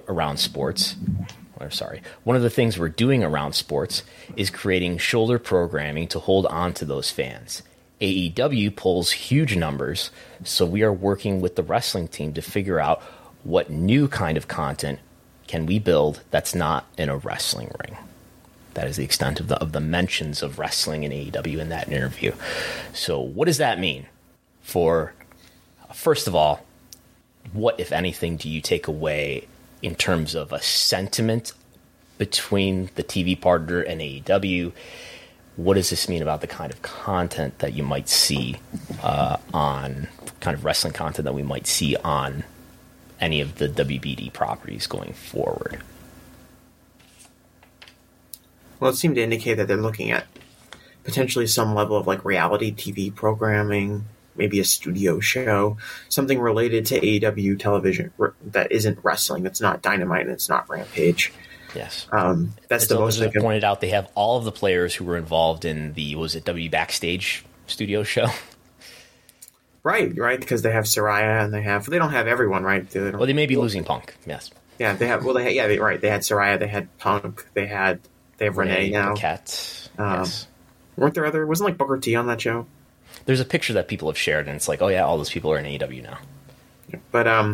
doing around sports is creating shoulder programming to hold on to those fans. AEW pulls huge numbers, so we are working with the wrestling team to figure out what new kind of content can we build that's not in a wrestling ring. That is the extent of the mentions of wrestling in AEW in that interview. So what does that mean for, first of all, what, if anything, do you take away in terms of a sentiment between the TV partner and AEW? What does this mean about the kind of content that you might see on kind of wrestling content that we might see on any of the WBD properties going forward? Well, it seemed to indicate that they're looking at potentially some level of like reality TV programming, maybe a studio show, something related to AEW television that isn't wrestling. It's not Dynamite and it's not Rampage. Yes. That's the most I pointed out. They have all of the players who were involved in the, W Backstage studio show? Right, because they have Saraya and they don't have everyone, right? They may be losing Punk, yes. Yeah, they have, they had Saraya, they had Punk, they have Renee now. Cat. Yes. Weren't there other, wasn't like Booker T on that show? There's a picture that people have shared and it's like, oh yeah, all those people are in AEW now. But,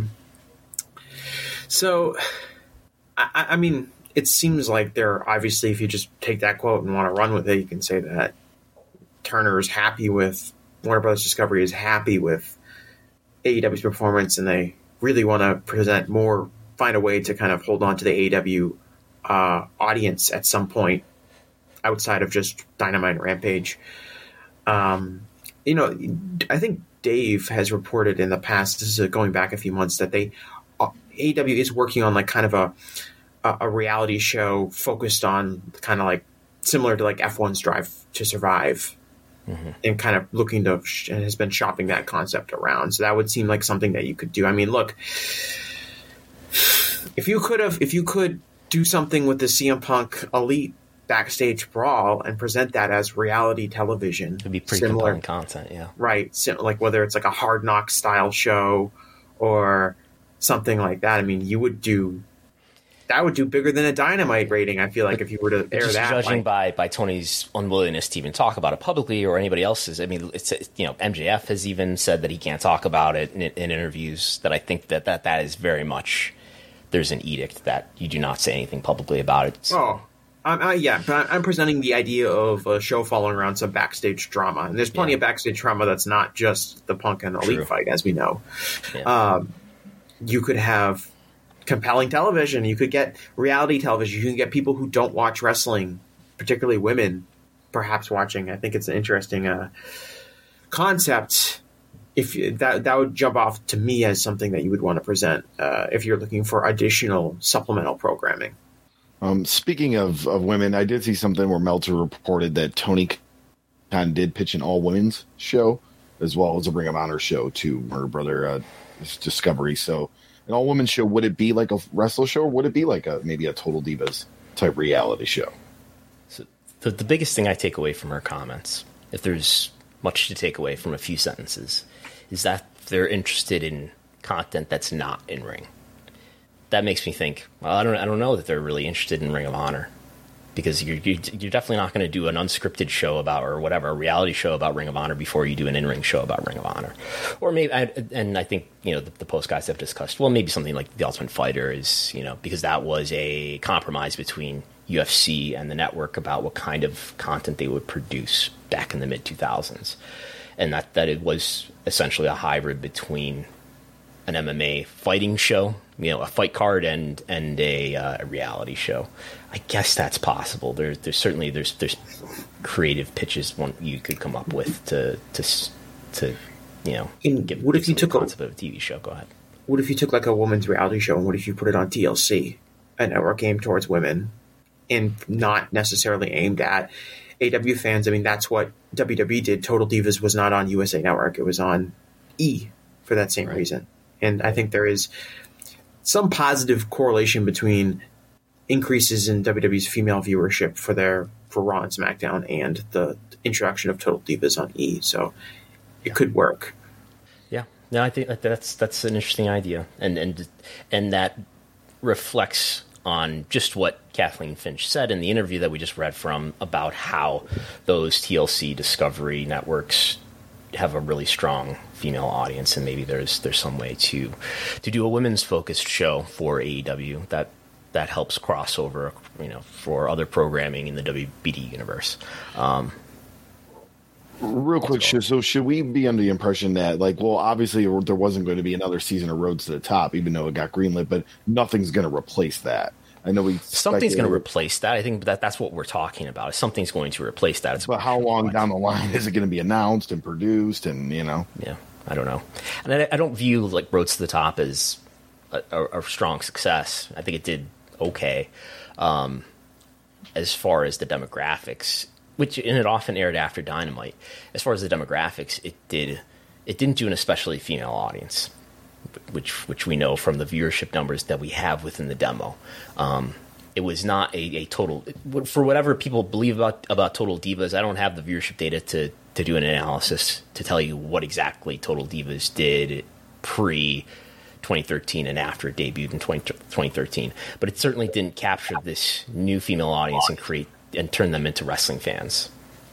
so, I mean, it seems like they're obviously, if you just take that quote and want to run with it, you can say that Turner is happy with, Warner Brothers Discovery is happy with AEW's performance, and they really want to find a way to kind of hold on to the AEW audience at some point outside of just Dynamite and Rampage. I think Dave has reported in the past, this is going back a few months, that AEW is working on like kind of a reality show focused on kind of like similar to like F1's Drive to Survive. Mm-hmm. And kind of looking to, and has been shopping that concept around. So that would seem like something that you could do. I mean, look, if you could do something with the CM Punk Elite backstage brawl and present that as reality television, it'd be pretty compelling content, yeah. Right, so, like whether it's like a Hard Knock style show or something like that. I mean, you would do that would do bigger than a Dynamite rating. I feel like if you were to air just that, judging by Tony's unwillingness to even talk about it publicly or anybody else's. I mean, it's MJF has even said that he can't talk about it in interviews. That I think that is very much there's an edict that you do not say anything publicly about it. Oh. Yeah, but I'm presenting the idea of a show following around some backstage drama, and there's plenty of backstage drama that's not just the Punk and Elite fight, as we know. Yeah. You could have compelling television. You could get reality television. You can get people who don't watch wrestling, particularly women, perhaps watching. I think it's an interesting concept. If that would jump off to me as something that you would want to present if you're looking for additional supplemental programming. Speaking of women, I did see something where Meltzer reported that Tony Khan did pitch an all-women's show as well as a Ring of Honor show to her brother Discovery. So an all-women's show, would it be like a wrestle show, or would it be like maybe a Total Divas type reality show? So the biggest thing I take away from her comments, if there's much to take away from a few sentences, is that they're interested in content that's not in ring. That makes me think, well, I don't know that they're really interested in Ring of Honor, because you're definitely not going to do an unscripted show about, or whatever, a reality show about Ring of Honor before you do an in-ring show about Ring of Honor. Or maybe, and I think, the post guys have discussed, well, maybe something like The Ultimate Fighter is, because that was a compromise between UFC and the network about what kind of content they would produce back in the mid-2000s. And that it was essentially a hybrid between an MMA fighting show, a fight card, and a reality show. I guess that's possible. There's certainly creative pitches you could come up with to what if you took concept of a TV show? Go ahead. What if you took like a woman's reality show, and what if you put it on TLC, a network aimed towards women, and not necessarily aimed at AW fans? I mean, that's what WWE did. Total Divas was not on USA Network; it was on E for that same reason. And I think there is some positive correlation between increases in WWE's female viewership for Raw and SmackDown and the introduction of Total Divas on E. So it could work. Yeah, no, I think that's an interesting idea, and that reflects on just what Kathleen Finch said in the interview that we just read from about how those TLC Discovery networks have a really strong female audience, and maybe there's some way to do a women's focused show for AEW that helps cross over, for other programming in the WBD universe. Real quick, so should we be under the impression that, obviously there wasn't going to be another season of Roads to the Top, even though it got greenlit, but nothing's going to replace that? I know something's going to replace that. I think that's what we're talking about. Something's going to replace that. But how long down the line is it going to be announced and produced? And Yeah, I don't know. And I don't view Roads to the Top as a strong success. I think it did okay as far as the demographics, and it often aired after Dynamite. As far as the demographics, it didn't do an especially female audience, which we know from the viewership numbers that we have within the demo. It was not a total, for whatever people believe about Total Divas. I don't have the viewership data to do an analysis to tell you what exactly Total Divas did pre 2013 and after it debuted in 2013, but it certainly didn't capture this new female audience and turn them into wrestling fans.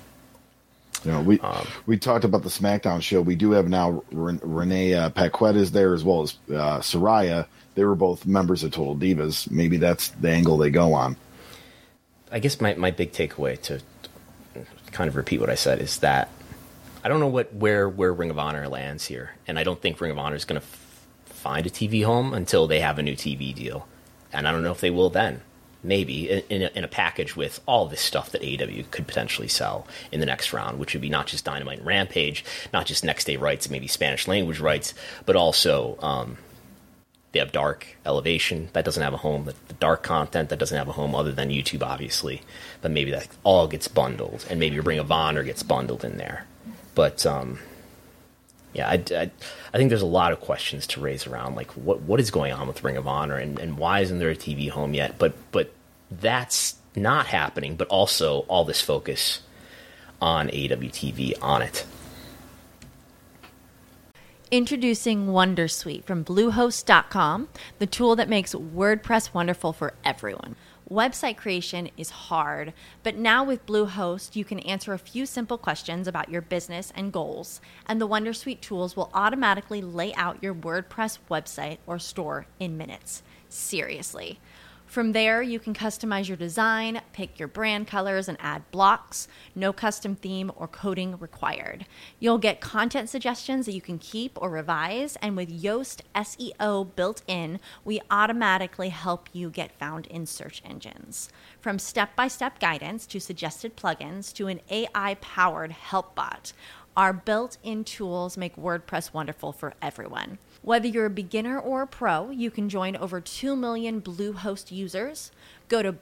We talked about the SmackDown show. We do have now Renee Paquette is there, as well as Saraya. They were both members of Total Divas. Maybe that's the angle they go on. I guess my big takeaway, to kind of repeat what I said, is that I don't know where Ring of Honor lands here, and I don't think Ring of Honor is going to find a TV home until they have a new TV deal, and I don't know if they will then. Maybe in a package with all this stuff that AEW could potentially sell in the next round, which would be not just Dynamite and Rampage, not just next day rights, maybe Spanish language rights, but also they have Dark Elevation that doesn't have a home, the Dark content that doesn't have a home other than YouTube, obviously. But maybe that all gets bundled, and maybe Ring of Honor gets bundled in there. But yeah, I think there's a lot of questions to raise around, what is going on with Ring of Honor, and why isn't there a TV home yet? But that's not happening, but also all this focus on AEW TV on it. Introducing Wondersuite from Bluehost.com, the tool that makes WordPress wonderful for everyone. Website creation is hard, but now with Bluehost, you can answer a few simple questions about your business and goals, and the Wondersuite tools will automatically lay out your WordPress website or store in minutes. Seriously. From there, you can customize your design, pick your brand colors, and add blocks. No custom theme or coding required. You'll get content suggestions that you can keep or revise, and with Yoast SEO built in, we automatically help you get found in search engines. From step-by-step guidance to suggested plugins to an AI-powered help bot, our built-in tools make WordPress wonderful for everyone. Whether you're a beginner or a pro, you can join over 2 million Bluehost users. Go to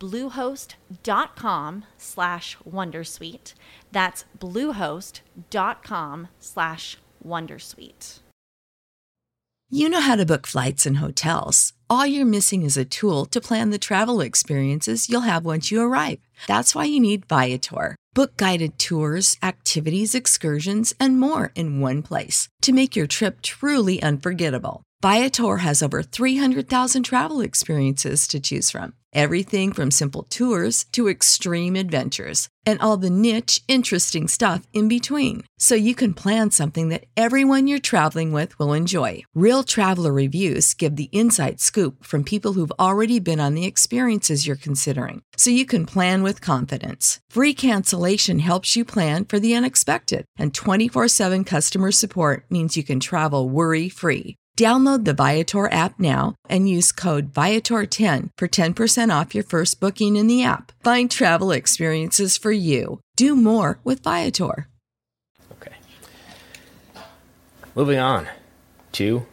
bluehost.com/wondersuite. That's bluehost.com/wondersuite. You know how to book flights and hotels. All you're missing is a tool to plan the travel experiences you'll have once you arrive. That's why you need Viator. Book guided tours, activities, excursions, and more in one place to make your trip truly unforgettable. Viator has over 300,000 travel experiences to choose from. Everything from simple tours to extreme adventures and all the niche, interesting stuff in between. So you can plan something that everyone you're traveling with will enjoy. Real traveler reviews give the inside scoop from people who've already been on the experiences you're considering. So you can plan with confidence. Free cancellation helps you plan for the unexpected. And 24/7 customer support means you can travel worry-free. Download the Viator app now and use code Viator10 for 10% off your first booking in the app. Find travel experiences for you. Do more with Viator. Okay. Moving on to,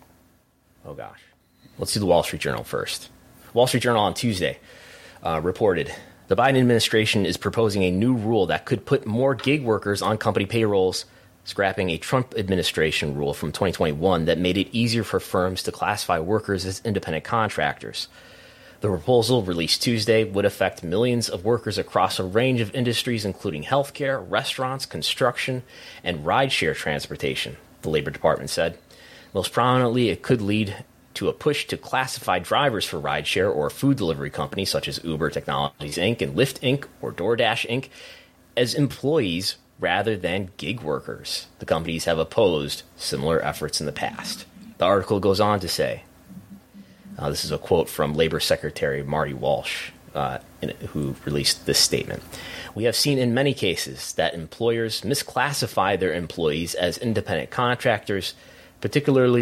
let's do the Wall Street Journal first. Wall Street Journal on Tuesday reported the Biden administration is proposing a new rule that could put more gig workers on company payrolls, scrapping a Trump administration rule from 2021 that made it easier for firms to classify workers as independent contractors. The proposal, released Tuesday, would affect millions of workers across a range of industries, including healthcare, restaurants, construction, and rideshare transportation, the Labor Department said. Most prominently, it could lead to a push to classify drivers for rideshare or food delivery companies such as Uber Technologies Inc. and Lyft Inc. or DoorDash Inc. as employees rather than gig workers. The companies have opposed similar efforts in the past. The article goes on to say, this is a quote from Labor Secretary Marty Walsh, who released this statement. We have seen in many cases that employers misclassify their employees as independent contractors, particularly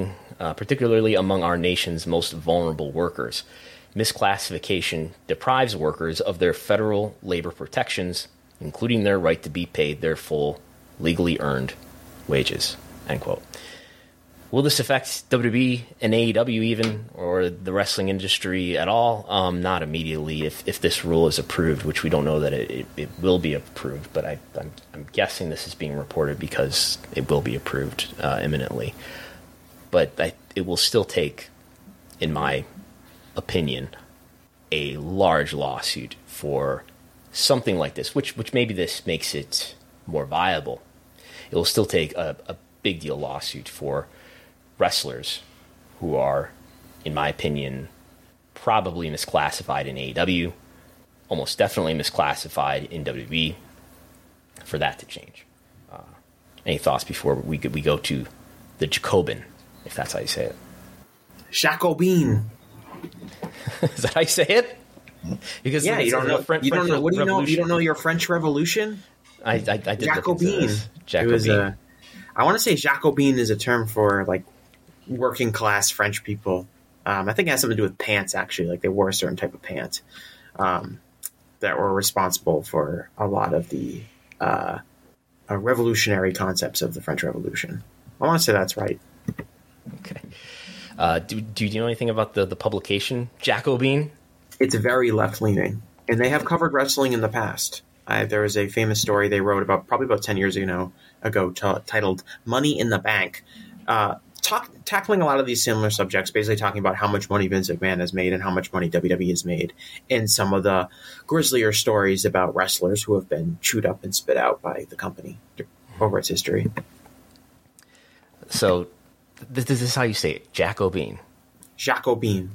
among our nation's most vulnerable workers. Misclassification deprives workers of their federal labor protections, including their right to be paid their full, legally earned wages, end quote. Will this affect WWE and AEW even, or the wrestling industry at all? Not immediately if this rule is approved, which we don't know that it will be approved, but I'm guessing this is being reported because it will be approved imminently. But it will still take, in my opinion, a large lawsuit for something like this, which maybe this makes it more viable. It will still take a big deal lawsuit for wrestlers who are, in my opinion, probably misclassified in AEW, almost definitely misclassified in WWE, for that to change. Any thoughts before we go to the Jacobin, if that's how you say it? Jacobin. Is that how you say it? Because you don't know. You don't know. What do you know? You don't know your French Revolution? I did. Jacobin. Jacobin. It was I want to say Jacobin is a term for like working class French people. I think it has something to do with pants. Actually, like they wore a certain type of pant that were responsible for a lot of the revolutionary concepts of the French Revolution. I want to say that's right. Okay. Do you know anything about the publication Jacobin? It's very left-leaning, and they have covered wrestling in the past. There was a famous story they wrote probably about 10 years ago titled Money in the Bank, tackling a lot of these similar subjects, basically talking about how much money Vince McMahon has made and how much money WWE has made, and some of the grislier stories about wrestlers who have been chewed up and spit out by the company over its history. So this is how you say it. Jacobin. Jacobin.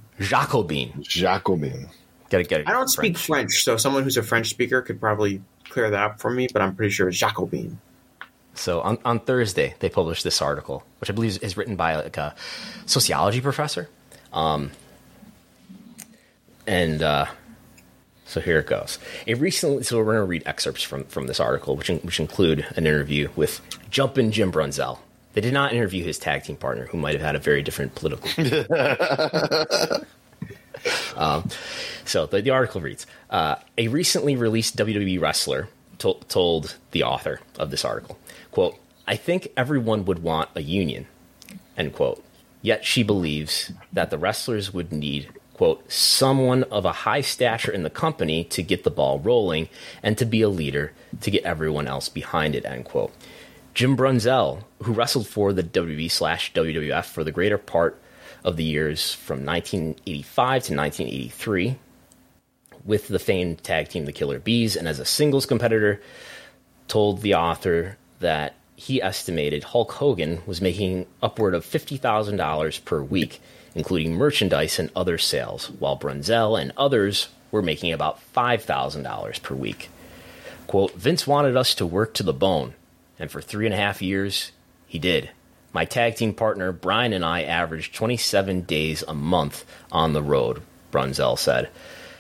Gotta get it. I don't speak French, so someone who's a French speaker could probably clear that up for me, but I'm pretty sure it's Jacobin. So on Thursday, they published this article, which I believe is written by like a sociology professor. So here it goes. So we're going to read excerpts from this article, which include an interview with Jumpin' Jim Brunzell. They did not interview his tag team partner, who might have had a very different political view. So the article reads, a recently released WWE wrestler told the author of this article, quote, "I think everyone would want a union," end quote. Yet she believes that the wrestlers would need, quote, "someone of a high stature in the company to get the ball rolling and to be a leader to get everyone else behind it," end quote. Jim Brunzell, who wrestled for the WWE/WWF for the greater part of the years from 1985 to 1983, with the famed tag team the Killer Bees, and as a singles competitor, told the author that he estimated Hulk Hogan was making upward of $50,000 per week, including merchandise and other sales, while Brunzell and others were making about $5,000 per week. Quote, "Vince wanted us to work to the bone, and for 3.5 years, he did. My tag team partner, Brian, and I averaged 27 days a month on the road," Brunzell said.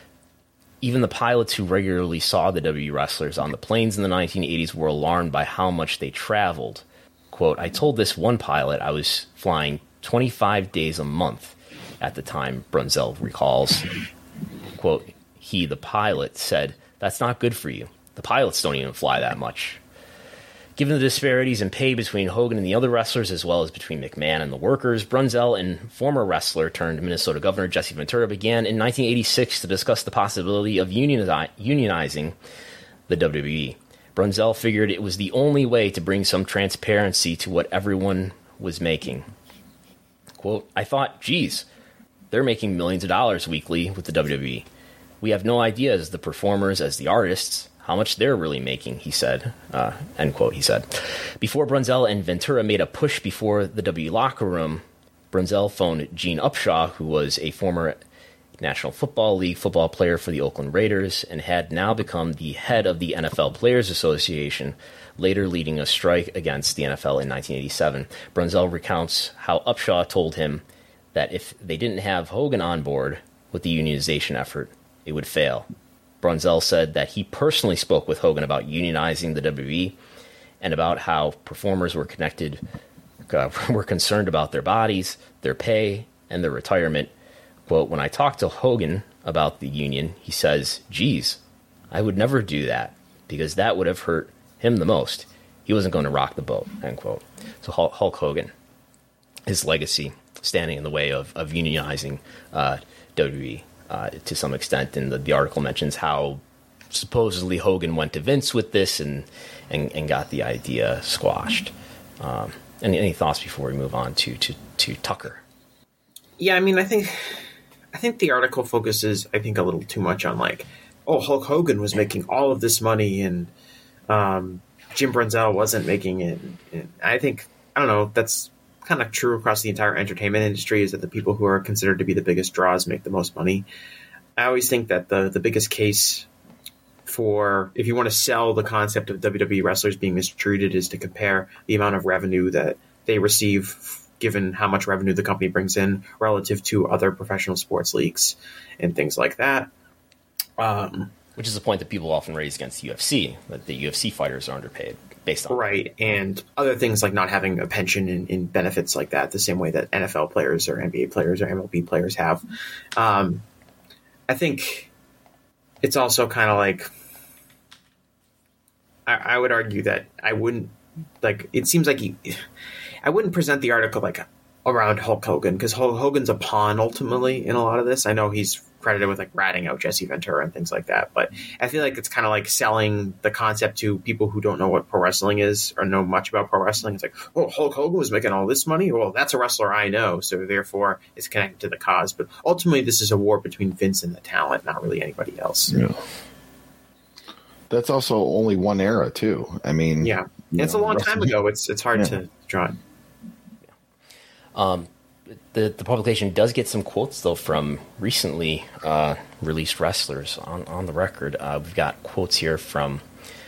Even the pilots who regularly saw the WWE wrestlers on the planes in the 1980s were alarmed by how much they traveled. Quote, "I told this one pilot I was flying 25 days a month at the time," Brunzell recalls. Quote, "He, the pilot, said, 'That's not good for you. The pilots don't even fly that much.'" Given the disparities in pay between Hogan and the other wrestlers, as well as between McMahon and the workers, Brunzell and former wrestler turned Minnesota Governor Jesse Ventura began in 1986 to discuss the possibility of unionizing the WWE. Brunzell figured it was the only way to bring some transparency to what everyone was making. Quote, "I thought, geez, they're making millions of dollars weekly with the WWE. We have no idea as the performers, as the artists, how much they're really making," he said, end quote, he said. Before Brunzell and Ventura made a push before the WWE locker room, Brunzell phoned Gene Upshaw, who was a former National Football League football player for the Oakland Raiders and had now become the head of the NFL Players Association, later leading a strike against the NFL in 1987. Brunzell recounts how Upshaw told him that if they didn't have Hogan on board with the unionization effort, it would fail. Brunzell said that he personally spoke with Hogan about unionizing the WWE and about how performers were concerned about their bodies, their pay, and their retirement. Quote, "When I talked to Hogan about the union, he says, 'Geez, I would never do that because that would have hurt him the most. He wasn't going to rock the boat,' end quote." So Hulk Hogan, his legacy standing in the way of unionizing WWE. To some extent, and the article mentions how supposedly Hogan went to Vince with this and got the idea squashed. Any thoughts before we move on to Tucker? Yeah, I mean, I think the article focuses, I think, a little too much on like, oh, Hulk Hogan was making all of this money and Jim Brunzell wasn't making it. And I don't know, that's kind of true across the entire entertainment industry, is that the people who are considered to be the biggest draws make the most money. I always think that the biggest case for, if you want to sell the concept of WWE wrestlers being mistreated, is to compare the amount of revenue that they receive given how much revenue the company brings in relative to other professional sports leagues and things like that. Which is a point that people often raise against the UFC, that the UFC fighters are underpaid. Based on right, and other things like not having a pension and benefits like that, the same way that NFL players or NBA players or MLB players have. I think it's also kind of like, I would argue that I wouldn't, like, it seems like I wouldn't present the article like around Hulk Hogan, because Hulk Hogan's a pawn ultimately in a lot of this. I know he's credited with like ratting out Jesse Ventura and things like that, but I feel like it's kind of like selling the concept to people who don't know what pro wrestling is or know much about pro wrestling. It's like, oh, Hulk Hogan was making all this money. Well, that's a wrestler I know, so therefore it's connected to the cause. But ultimately, this is a war between Vince and the talent, not really anybody else. Yeah. That's also only one era too. I mean, yeah, it's a long time ago. It's hard to draw. The publication does get some quotes, though, from recently released wrestlers on the record. We've got quotes here from,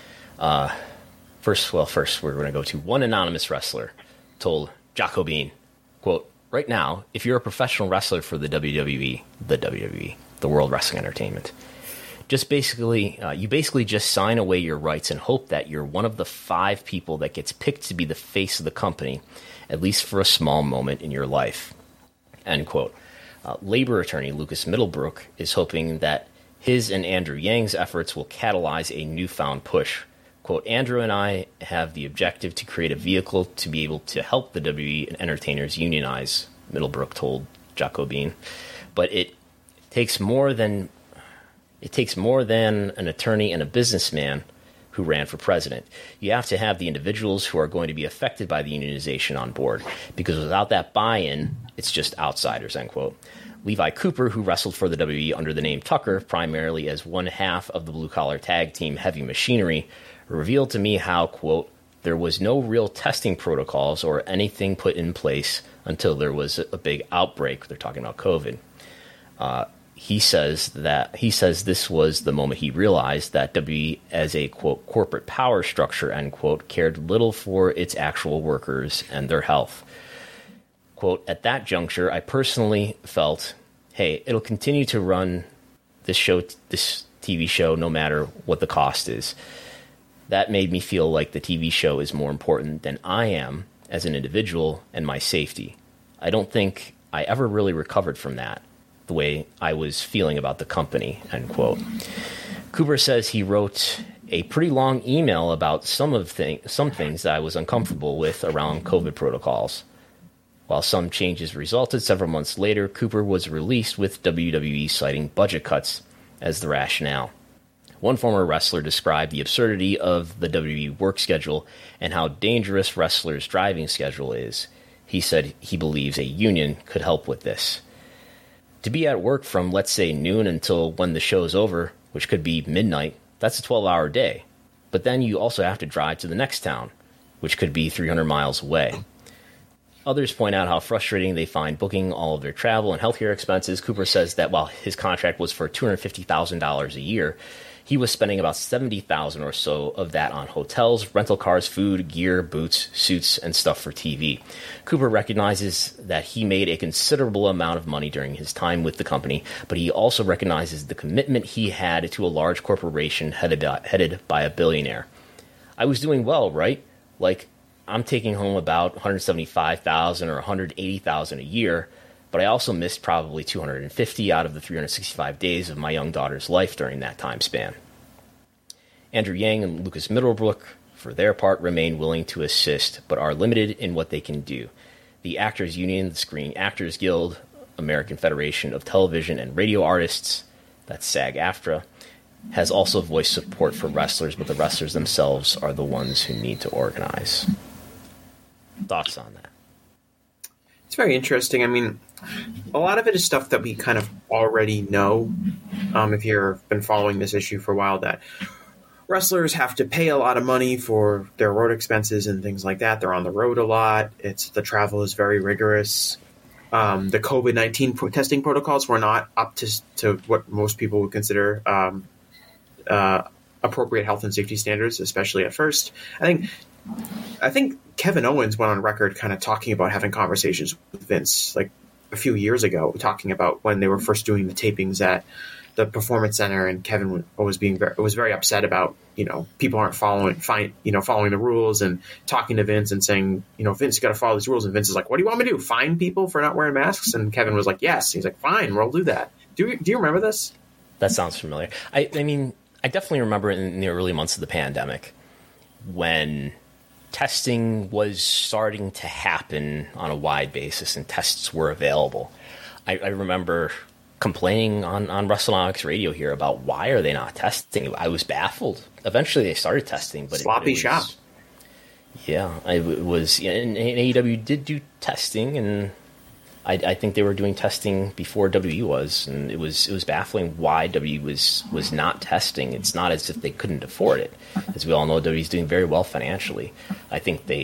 first we're going to go to one anonymous wrestler told Jacobin, quote, "Right now, if you're a professional wrestler for the WWE, the World Wrestling Entertainment, you basically just sign away your rights and hope that you're one of the 5 people that gets picked to be the face of the company, at least for a small moment in your life." End quote. Labor attorney Lucas Middlebrook is hoping that his and Andrew Yang's efforts will catalyze a newfound push. Quote, "Andrew and I have the objective to create a vehicle to be able to help the WWE entertainers unionize," Middlebrook told Jacobin. "But it takes more than an attorney and a businessman who ran for president. You have to have the individuals who are going to be affected by the unionization on board, because without that buy-in, it's just outsiders," end quote. Levi Cooper, who wrestled for the WWE under the name Tucker, primarily as one half of the blue-collar tag team Heavy Machinery, revealed to me how, quote, "there was no real testing protocols or anything put in place until there was a big outbreak." They're talking about COVID. He says this was the moment he realized that WWE, as a, quote, "corporate power structure," end quote, cared little for its actual workers and their health. Quote, "At that juncture, I personally felt, hey, it'll continue to run this TV show, no matter what the cost is. That made me feel like the TV show is more important than I am as an individual and my safety. I don't think I ever really recovered from that, the way I was feeling about the company," end quote. Cooper says he wrote a pretty long email about some things that I was uncomfortable with around COVID protocols. While some changes resulted, several months later, Cooper was released with WWE citing budget cuts as the rationale. One former wrestler described the absurdity of the WWE work schedule and how dangerous wrestlers' driving schedule is. He said he believes a union could help with this. To be at work from, let's say, noon until when the show's over, which could be midnight, that's a 12-hour day. But then you also have to drive to the next town, which could be 300 miles away. Others point out how frustrating they find booking all of their travel and healthcare expenses. Cooper says that while his contract was for $250,000 a year, he was spending about $70,000 or so of that on hotels, rental cars, food, gear, boots, suits, and stuff for TV. Cooper recognizes that he made a considerable amount of money during his time with the company, but he also recognizes the commitment he had to a large corporation headed by a billionaire. "I was doing well, right? Like, I'm taking home about $175,000 or $180,000 a year, but I also missed probably 250 out of the 365 days of my young daughter's life during that time span." Andrew Yang and Lucas Middlebrook, for their part, remain willing to assist, but are limited in what they can do. The Actors Union, the Screen Actors Guild, American Federation of Television and Radio Artists, that's SAG-AFTRA, has also voiced support for wrestlers, but the wrestlers themselves are the ones who need to organize. Thoughts on that? It's very interesting. I mean, a lot of it is stuff that we kind of already know. If you've been following this issue for a while, that wrestlers have to pay a lot of money for their road expenses and things like that. They're on the road a lot. The travel is very rigorous. The COVID-19 testing protocols were not up to what most people would consider appropriate health and safety standards, especially at first. I think Kevin Owens went on record kind of talking about having conversations with Vince like a few years ago, talking about when they were first doing the tapings at the Performance Center, and Kevin was very upset about, people aren't following the rules, and talking to Vince and saying, Vince, you got to follow these rules. And Vince is like, "What do you want me to do? Fine people for not wearing masks?" And Kevin was like, "Yes." He's like, "Fine, we'll do that." Do you remember this? That sounds familiar. I mean, I definitely remember in the early months of the pandemic when testing was starting to happen on a wide basis and tests were available. I remember complaining on WrestleNomics radio here about why are they not testing. I was baffled. Eventually they started testing, but sloppy shop. Yeah, it was. And AEW did do testing, and I think they were doing testing before WWE was, and it was baffling why WWE was not testing. It's not as if they couldn't afford it. As we all know, WWE's doing very well financially. I think they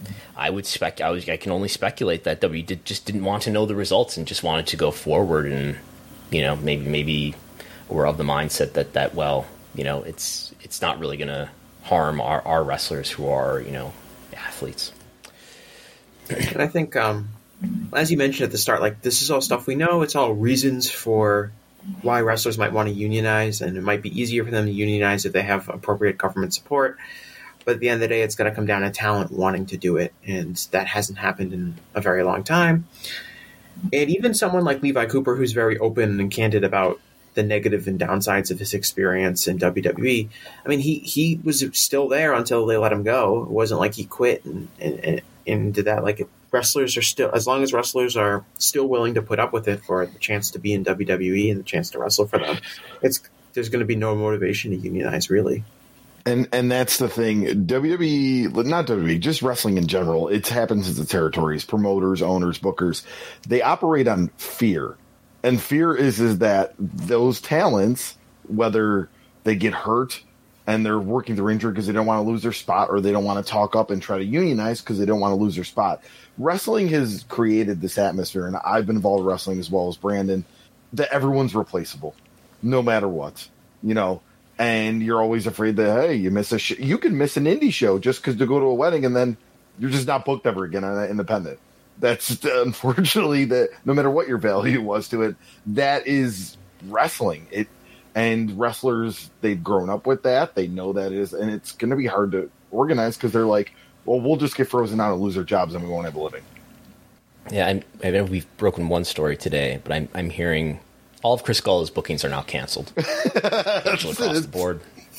I can only speculate that WWE just didn't want to know the results and just wanted to go forward, and maybe we're of the mindset that well, it's not really going to harm our wrestlers who are athletes. And I think, as you mentioned at the start, like, this is all stuff we know. It's all reasons for why wrestlers might want to unionize, and it might be easier for them to unionize if they have appropriate government support. But at the end of the day, it's going to come down to talent wanting to do it, and that hasn't happened in a very long time. And even someone like Levi Cooper, who's very open and candid about the negative and downsides of his experience in WWE, I mean, he was still there until they let him go. It wasn't like he quit and did that. Like, wrestlers are still, as long as wrestlers are still willing to put up with it for the chance to be in WWE and the chance to wrestle for them, there's going to be no motivation to unionize, really. And that's the thing. WWE, not WWE, just wrestling in general, it happens in the territories, promoters, owners, bookers. They operate on fear. And fear is that those talents, whether they get hurt and they're working through injury because they don't want to lose their spot, or they don't want to talk up and try to unionize because they don't want to lose their spot. Wrestling has created this atmosphere, and I've been involved in wrestling as well as Brandon, that everyone's replaceable, no matter what, And you're always afraid that, hey, you miss you can miss an indie show just because to go to a wedding, and then you're just not booked ever again on an independent. That's unfortunately that no matter what your value was to it, that is wrestling. And wrestlers, they've grown up with that. They know that is, and it's going to be hard to organize because they're like, well, we'll just get frozen out and lose our jobs, and we won't have a living. Yeah, I know we've broken one story today, but I'm hearing all of Chris Gullo's bookings are now canceled. Across the board.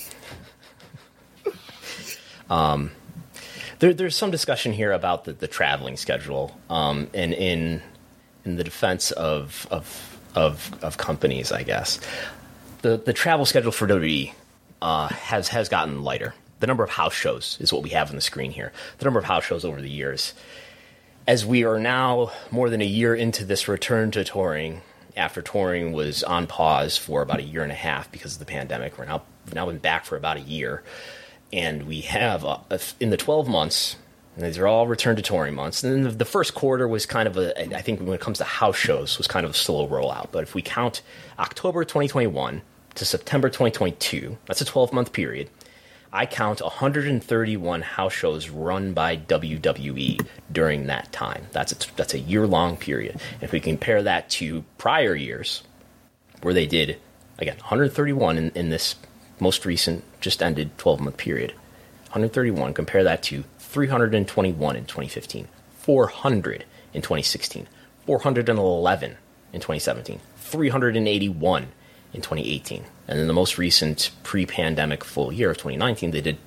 There's some discussion here about the traveling schedule, and in the defense of companies, I guess. The travel schedule for WWE has gotten lighter. The number of house shows is what we have on the screen here. The number of house shows over the years. As we are now more than a year into this return to touring, after touring was on pause for about a year and a half because of the pandemic, we've now been back for about a year. And we have, in the 12 months, and these are all return to touring months, and then the first quarter was kind of I think when it comes to house shows, was kind of a slow rollout. But if we count October 2021 to September 2022, that's a 12-month period, I count 131 house shows run by WWE during that time. That's a year-long period. And if we compare that to prior years, where they did, again, 131 in this most recent, just ended 12-month period, 131, compare that to 321 in 2015, 400 in 2016, 411 in 2017, 381 in 2018. And then the most recent pre-pandemic full year of 2019, they did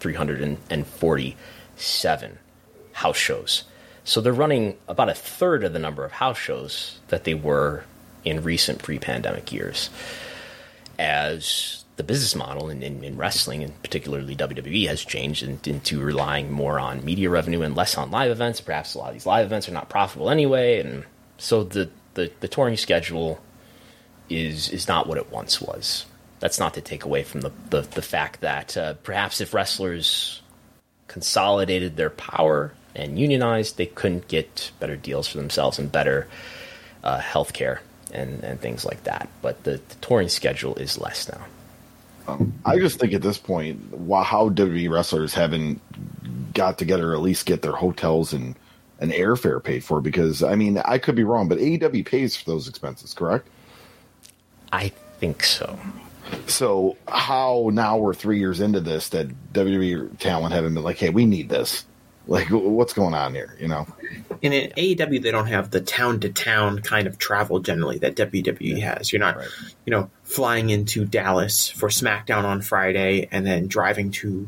347 house shows. So they're running about a third of the number of house shows that they were in recent pre-pandemic years. As the business model in wrestling, and particularly WWE, has changed into relying more on media revenue and less on live events. Perhaps a lot of these live events are not profitable anyway, and so the touring schedule is not what it once was. That's not to take away from the fact that perhaps if wrestlers consolidated their power and unionized, they couldn't get better deals for themselves and better health care and things like that. But the touring schedule is less now. I just think at this point, how WWE wrestlers haven't got together, or at least get their hotels and airfare paid for, because, I mean, I could be wrong, but AEW pays for those expenses, correct? I think so. So how now we're 3 years into this that WWE talent haven't been like, hey, we need this. Like, what's going on here, And in AEW, they don't have the town-to-town kind of travel generally that WWE has. You're not, flying into Dallas for SmackDown on Friday and then driving to,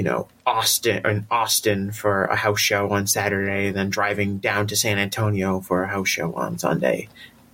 Austin for a house show on Saturday, and then driving down to San Antonio for a house show on Sunday.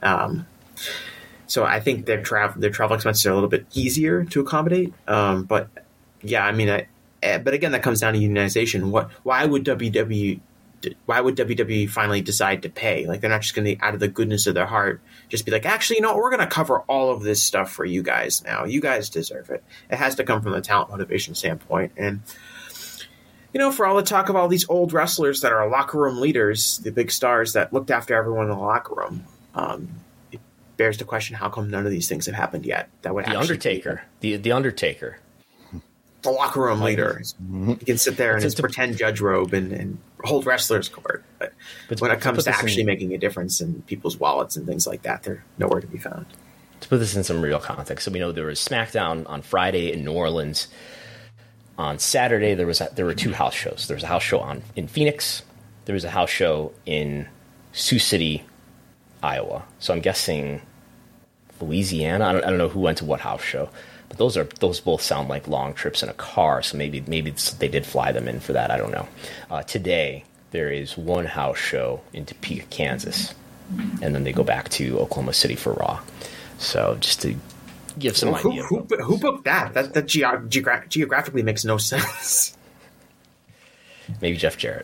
So I think their travel expenses are a little bit easier to accommodate. But yeah, I mean, but again, that comes down to unionization. Why would WWE finally decide to pay? Like, they're not just going to, out of the goodness of their heart, just be like, actually, we're going to cover all of this stuff for you guys now. You guys deserve it. It has to come from the talent motivation standpoint. And for all the talk of all these old wrestlers that are locker room leaders, the big stars that looked after everyone in the locker room, it bears the question: how come none of these things have happened yet? That would the Undertaker, the Undertaker, the locker room leader. He can sit there in his pretend judge robe and hold wrestlers court, but when it comes to actually making a difference in people's wallets and things like that, they're nowhere to be found. To put this in some real context, so we know there was SmackDown on Friday in New Orleans. On Saturday, there were 2 house shows. There was a house show in Phoenix. There was a house show in Sioux City, Iowa. So I'm guessing Louisiana. I don't know who went to what house show, but those both sound like long trips in a car. So maybe they did fly them in for that. I don't know. Today there is 1 house show in Topeka, Kansas, and then they go back to Oklahoma City for Raw. So just to give some idea. Who booked that? That geographically makes no sense. Maybe Jeff Jarrett.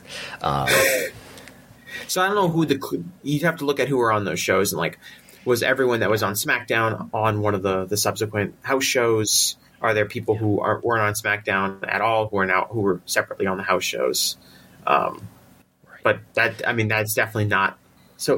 So I don't know you'd have to look at who were on those shows and was everyone that was on SmackDown on one of the subsequent house shows? Are there people who weren't on SmackDown at all who were separately on the house shows? Right. But that's definitely not. So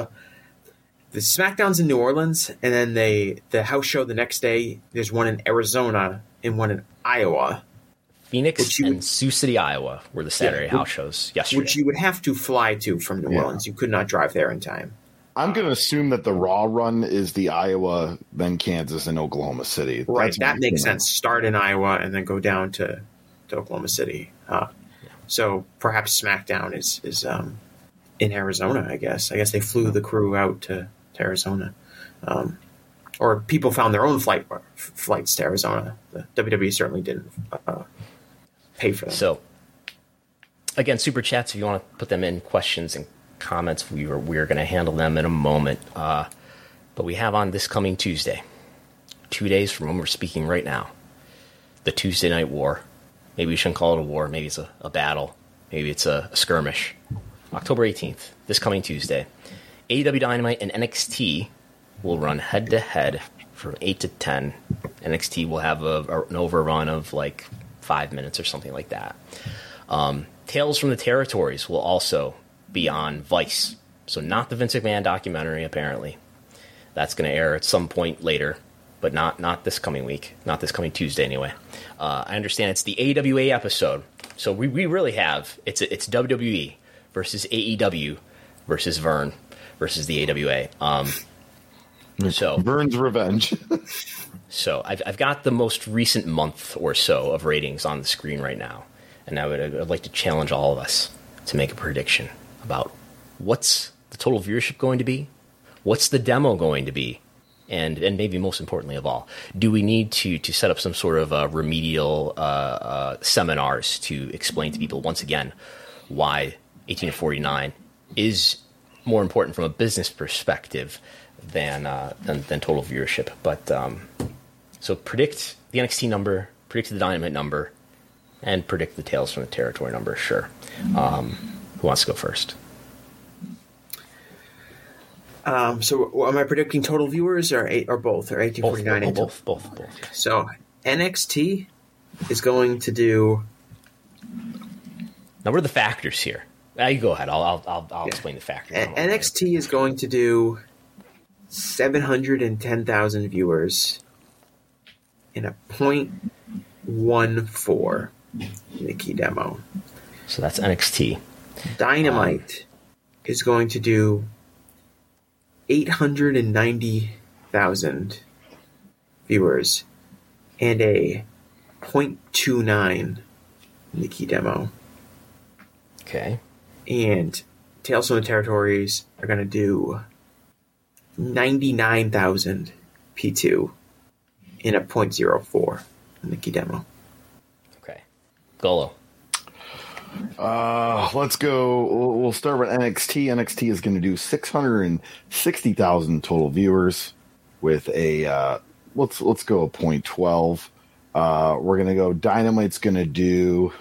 the SmackDown's in New Orleans, and then the house show the next day, there's one in Arizona and one in Iowa. Phoenix and Sioux City, Iowa were the Saturday house shows yesterday. Which you would have to fly to from New Orleans. You could not drive there in time. I'm going to assume that the Raw run is the Iowa, then Kansas, and Oklahoma City. Right, that makes sense. Start in Iowa and then go down to Oklahoma City. So perhaps SmackDown is in Arizona, I guess. I guess they flew the crew out to Arizona, or people found their own flights to Arizona. The WWE certainly didn't pay for them. So, again, super chats if you want to put them in, questions and comments. We're going to handle them in a moment. But we have on this coming Tuesday, 2 days from when we're speaking right now, the Tuesday Night War. Maybe we shouldn't call it a war. Maybe it's a battle. Maybe it's a skirmish. October 18th, this coming Tuesday. AEW Dynamite and NXT will run head-to-head from 8 to 10. NXT will have an overrun of 5 minutes or something like that. Tales from the Territories will also be on Vice. So not the Vince McMahon documentary, apparently. That's going to air at some point later, but not this coming week. Not this coming Tuesday, anyway. I understand it's the AWA episode. So we really have, it's WWE versus AEW versus Vern versus the AWA. So Vern's Revenge. So I've got the most recent month or so of ratings on the screen right now, and I'd like to challenge all of us to make a prediction about what's the total viewership going to be, what's the demo going to be, and maybe most importantly of all, do we need to set up some sort of remedial seminars to explain to people once again why 18 to 49 is more important from a business perspective than total viewership. But so predict the NXT number, predict the Dynamite number, and predict the Tales from the Territory number. Sure. Who wants to go first? So am I predicting total viewers or both, or 1849? Both. So NXT is going to do. Now what are the factors here? You go ahead. I'll explain the factors. NXT is going to do 710,000 viewers in a 0.14 Nikki demo. So that's NXT. Dynamite is going to do 890,000 viewers and a 0.29 Nikki demo. Okay. And Tales from the Territories are going to do 99,000 P2 in a 0.04 Nikki demo. Okay. Golo. Let's go. We'll start with NXT. NXT is going to do 660,000 total viewers with a let's go a 0.12. We're going to go. Dynamite's going to do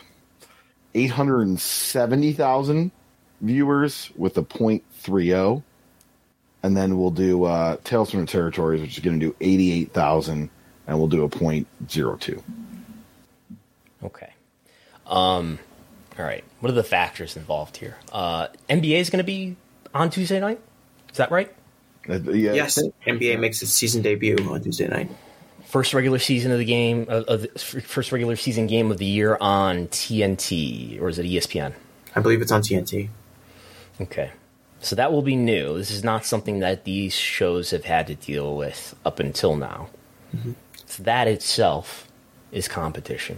870,000 viewers with a 0.30, and then we'll do Tales from the Territories, which is going to do 88,000, and we'll do a 0.02. Okay. All right. What are the factors involved here? NBA is going to be on Tuesday night. Is that right? Yes. NBA makes its season debut on Tuesday night. First regular season of the game, first regular season game of the year on TNT, or is it ESPN? I believe it's on TNT. Okay. So that will be new. This is not something that these shows have had to deal with up until now. Mm-hmm. So that itself is competition.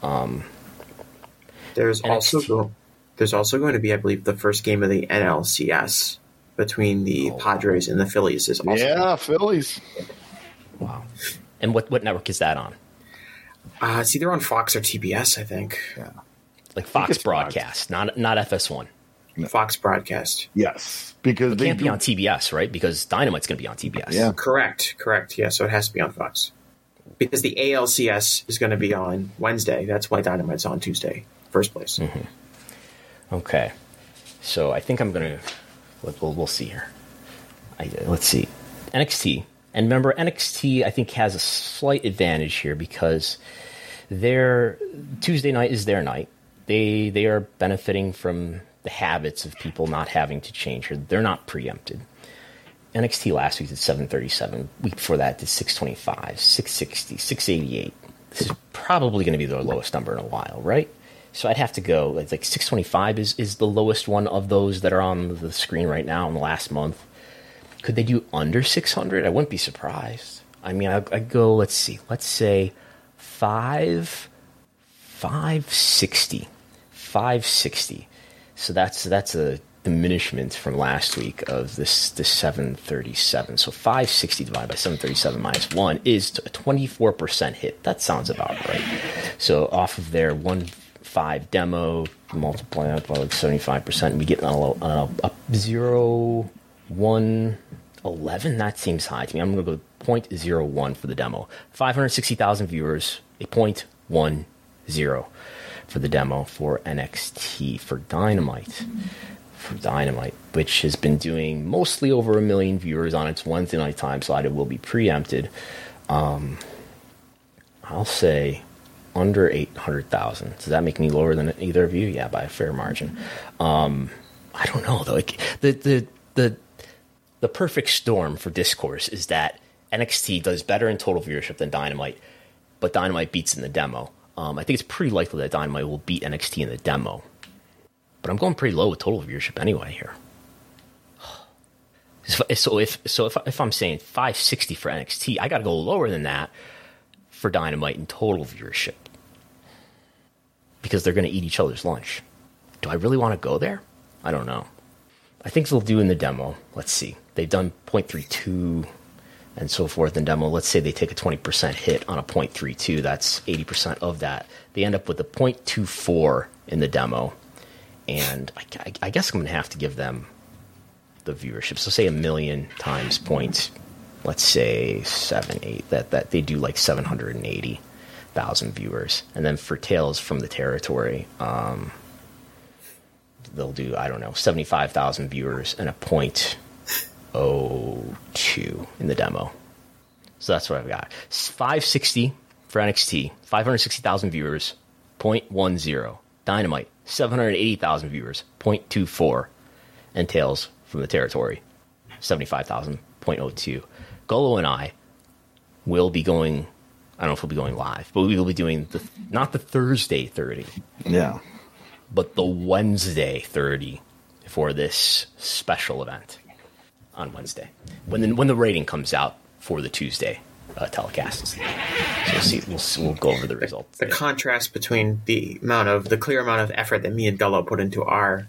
There's also going to be, I believe, the first game of the NLCS between the Padres and the Phillies is also. Yeah, Phillies. Wow. And what network is that on? It's either on Fox or TBS, I think. Yeah. Like Fox Broadcast, not FS1. No. Fox Broadcast. Yes, because it can't be on TBS, right? Because Dynamite's going to be on TBS. Yeah, correct. Yeah, so it has to be on Fox. Because the ALCS is going to be on Wednesday. That's why Dynamite's on Tuesday, first place. Mm-hmm. Okay. So I think I'm going to... We'll see here. Let's see. NXT. And remember, NXT, I think, has a slight advantage here because Tuesday night is their night. They are benefiting from the habits of people not having to change here. They're not preempted. NXT last week did 737. Week before that did 625, 660, 688. This is probably going to be their lowest number in a while, right? So I'd have to go, like 625 is the lowest one of those that are on the screen right now in the last month. Could they do under 600? I wouldn't be surprised. I mean, I'd go, let's say 560. 560. So that's a diminishment from last week of this 737. So 560 divided by 737 minus 1 is a 24% hit. That sounds about right. So off of their 1.5 demo, multiply that by like 75%, we get a 0.111. That seems high to me. I'm going to go 0.01 for the demo. 560,000 viewers, a 0.10 for the demo for NXT. For Dynamite, which has been doing mostly over 1 million viewers on its Wednesday night time slot, it will be preempted. I'll say under 800,000. Does that make me lower than either of you? Yeah, by a fair margin. I don't know though. The perfect storm for discourse is that NXT does better in total viewership than Dynamite, but Dynamite beats in the demo. I think it's pretty likely that Dynamite will beat NXT in the demo. But I'm going pretty low with total viewership anyway here. So if I'm saying 560 for NXT, I got to go lower than that for Dynamite in total viewership. Because they're going to eat each other's lunch. Do I really want to go there? I don't know. I think they'll do in the demo. Let's see. They've done 0.32 and so forth in demo. Let's say they take a 20% hit on a 0.32. That's 80% of that. They end up with a 0.24 in the demo. And I guess I'm going to have to give them the viewership. So say 1 million times points, let's say 7, 8. That they do like 780,000 viewers. And then for Tales from the Territory, they'll do, 75,000 viewers and a 0.02 in the demo. So that's what I've got. 560 for NXT, 560,000 viewers, 0.10. Dynamite, 780,000 viewers, 0.24. And Tales from the Territory, 75,000, 0.02. Golo and I will be going, I don't know if we'll be going live, but we will be doing not the Thursday 30. Yeah. But the Wednesday 30 for this special event on Wednesday. When the rating comes out for the Tuesday telecasts. So we'll go over the results. The contrast between the clear amount of effort that me and Gullo put into our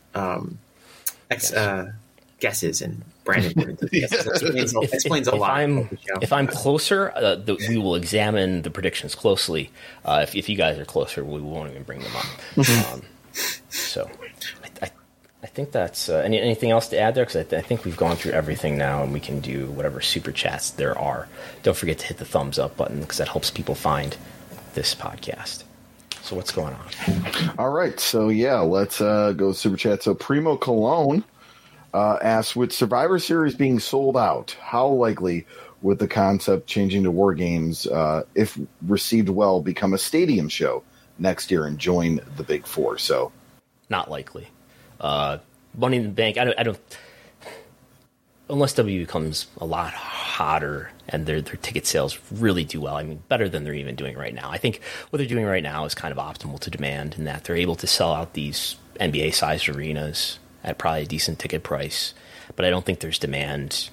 guesses and Brandon put into the guesses explains a lot. If I'm closer, we will examine the predictions closely. If you guys are closer, we won't even bring them up. So I think that's anything else to add there, because I think we've gone through everything now, and we can do whatever super chats there are. Don't forget to hit the thumbs up button, because that helps people find this podcast. So what's going on? All right, so let's go super chat. So Primo Cologne asks, with Survivor Series being sold out, how likely would the concept changing to War Games, if received well, become a stadium show next year and join the Big Four? So Not likely. Money in the Bank, I don't unless WWE becomes a lot hotter and their ticket sales really do well. I mean, better than they're even doing right now. I think what they're doing right now is kind of optimal to demand in that they're able to sell out these NBA-sized arenas at probably a decent ticket price. But I don't think there's demand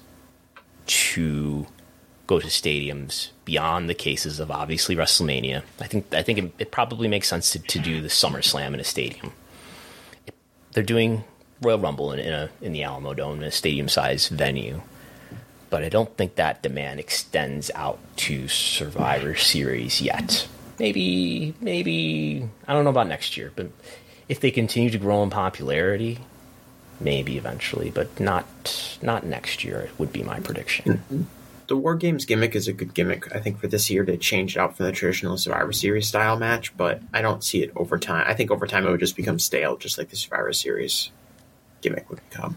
to go to stadiums beyond the cases of obviously WrestleMania. I think it probably makes sense to do the SummerSlam in a stadium. They're doing Royal Rumble in the Alamo Dome in a stadium-sized venue, but I don't think that demand extends out to Survivor Series yet. Maybe I don't know about next year, but if they continue to grow in popularity, maybe eventually, but not next year would be my prediction. The War Games gimmick is a good gimmick. I think for this year they changed out from the traditional Survivor Series style match, but I don't see it over time. I think over time it would just become stale, just like the Survivor Series gimmick would become.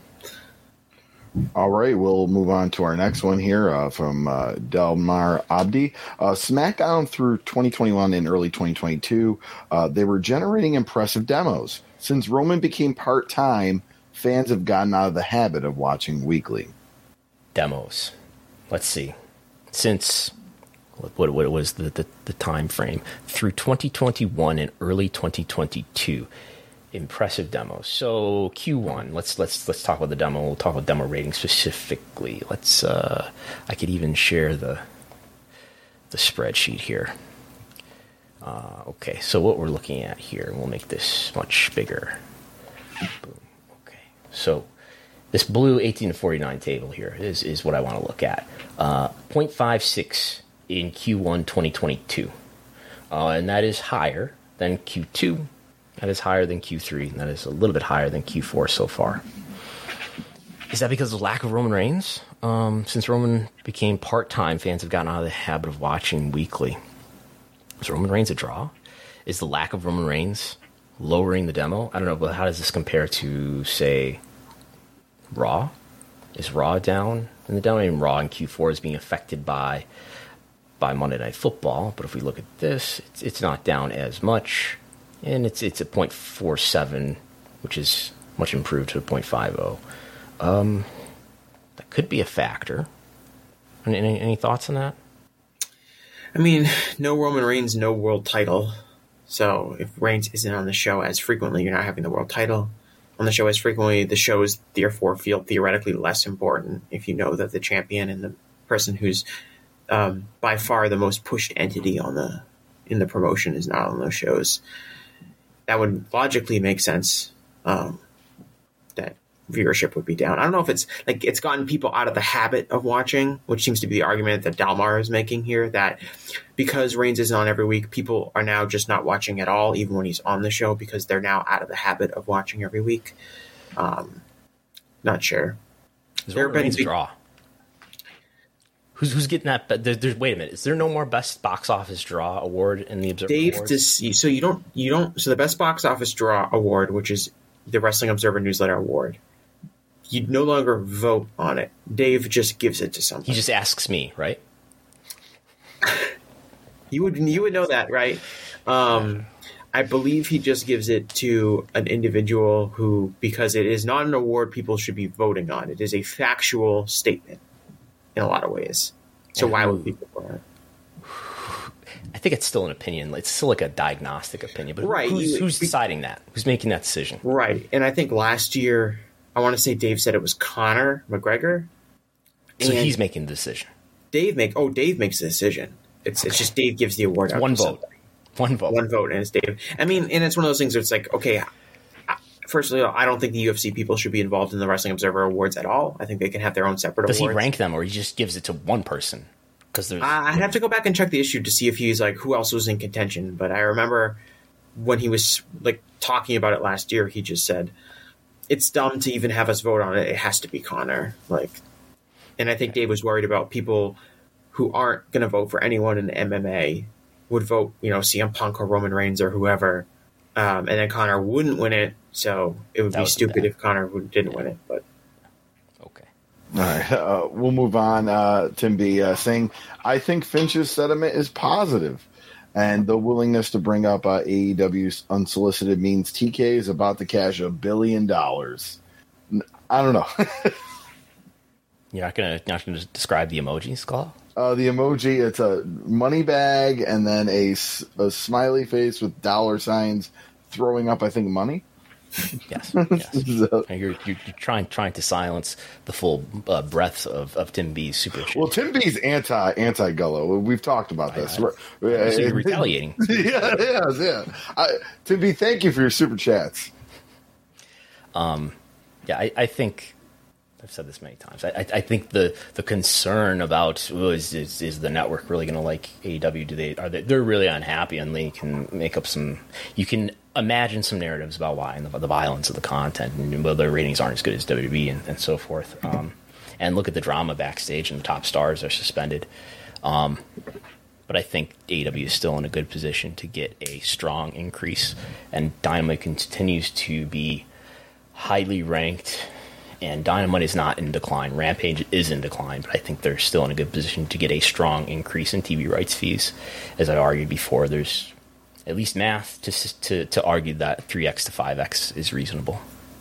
All right, we'll move on to our next one here from Delmar Abdi. SmackDown through 2021 and early 2022, they were generating impressive demos. Since Roman became part-time, fans have gotten out of the habit of watching weekly. Demos. Let's see. Since what was the time frame through 2021 and early 2022, impressive demos. So Q1. Let's talk about the demo. We'll talk about demo rating specifically. I could even share the spreadsheet here. Okay. So what we're looking at here, we'll make this much bigger. Boom. Okay. So this blue 18 to 49 table here is what I want to look at. 0.56 in Q1 2022. And that is higher than Q2. That is higher than Q3. And that is a little bit higher than Q4 so far. Is that because of the lack of Roman Reigns? Since Roman became part-time, fans have gotten out of the habit of watching weekly. Is Roman Reigns a draw? Is the lack of Roman Reigns lowering the demo? I don't know, but how does this compare to, say, Raw? Is Raw down in the demo? I mean, Raw in Q4 is being affected by Monday Night Football, but if we look at this, it's not down as much, and it's at 0.47, which is much improved to 0.50. That could be a factor. Any thoughts on that? I mean, no Roman Reigns, no world title. So if Reigns isn't on the show as frequently, you're not having the world title on the show as frequently. The shows therefore feel theoretically less important if you know that the champion and the person who's by far the most pushed entity in the promotion is not on those shows. That would logically make sense. That viewership would be down. I don't know if it's like it's gotten people out of the habit of watching, which seems to be the argument that Dalmar is making here, that because Reigns isn't on every week, people are now just not watching at all, even when he's on the show, because they're now out of the habit of watching every week. Not sure. Is Roman Reigns a draw? Who's getting that? There's wait a minute. Is there no more best box office draw award in the Observer Awards? So you don't. So the best box office draw award, which is the Wrestling Observer Newsletter Award, you no longer vote on it. Dave just gives it to somebody. He just asks me, right? You would know that, right? I believe he just gives it to an individual who, because it is not an award people should be voting on. It is a factual statement in a lot of ways. So why would people vote on it? I think it's still an opinion. It's still like a diagnostic opinion. But right. Who's deciding that? Who's making that decision? Right. And I think last year, I want to say Dave said it was Conor McGregor. So he's making the decision. Dave makes the decision. It's just Dave gives the award out. One vote. One vote, and it's Dave. I mean, and it's one of those things where it's like, okay, first of all, I don't think the UFC people should be involved in the Wrestling Observer Awards at all. I think they can have their own separate awards. Does he rank them, or he just gives it to one person? Because I'd have to go back and check the issue to see if he's like who else was in contention. But I remember when he was like talking about it last year, he just said it's dumb to even have us vote on it. It has to be Conor. And I think Dave was worried about people who aren't going to vote for anyone in the MMA would vote, CM Punk or Roman Reigns or whoever, and then Conor wouldn't win it. So it would be stupid if Conor didn't win it. But okay, all right, we'll move on. Tim B saying, "I think Finch's sentiment is positive. And the willingness to bring up AEW's unsolicited means TK is about to cash $1 billion. I don't know. You're not gonna describe the emoji, Skull? The emoji, it's a money bag and then a smiley face with dollar signs throwing up, I think, money. Yes. So, You're trying to silence the full breadth of Tim B's super shit. well, Tim B's anti Gullo. We've talked about this. So you're retaliating. Yeah. Tim B, thank you for your super chats. I think I've said this many times. I think the concern about is the network really going to like AEW? They're really unhappy, and they can make up some. You can imagine some narratives about why and the violence of the content, and whether their ratings aren't as good as WWE and so forth. And look at the drama backstage, and the top stars are suspended. But I think AEW is still in a good position to get a strong increase, and Dynamite continues to be highly ranked. And Dynamite is not in decline. Rampage is in decline, but I think they're still in a good position to get a strong increase in TV rights fees. As I argued before, there's at least math to argue that 3x to 5x is reasonable.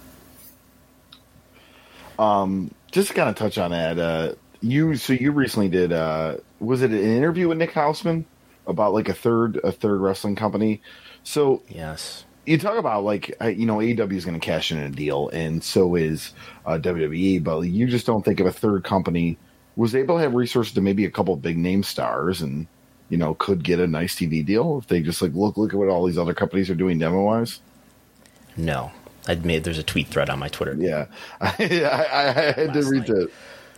Just to kind of touch on that, you recently did was it an interview with Nick Hausman about like a third wrestling company? So yes. You talk about AEW is going to cash in a deal, and so is WWE. But you just don't think of a third company was able to have resources to maybe a couple of big name stars, and could get a nice TV deal if they just look at what all these other companies are doing demo wise. No, there's a tweet thread on my Twitter. Yeah, I had to read that.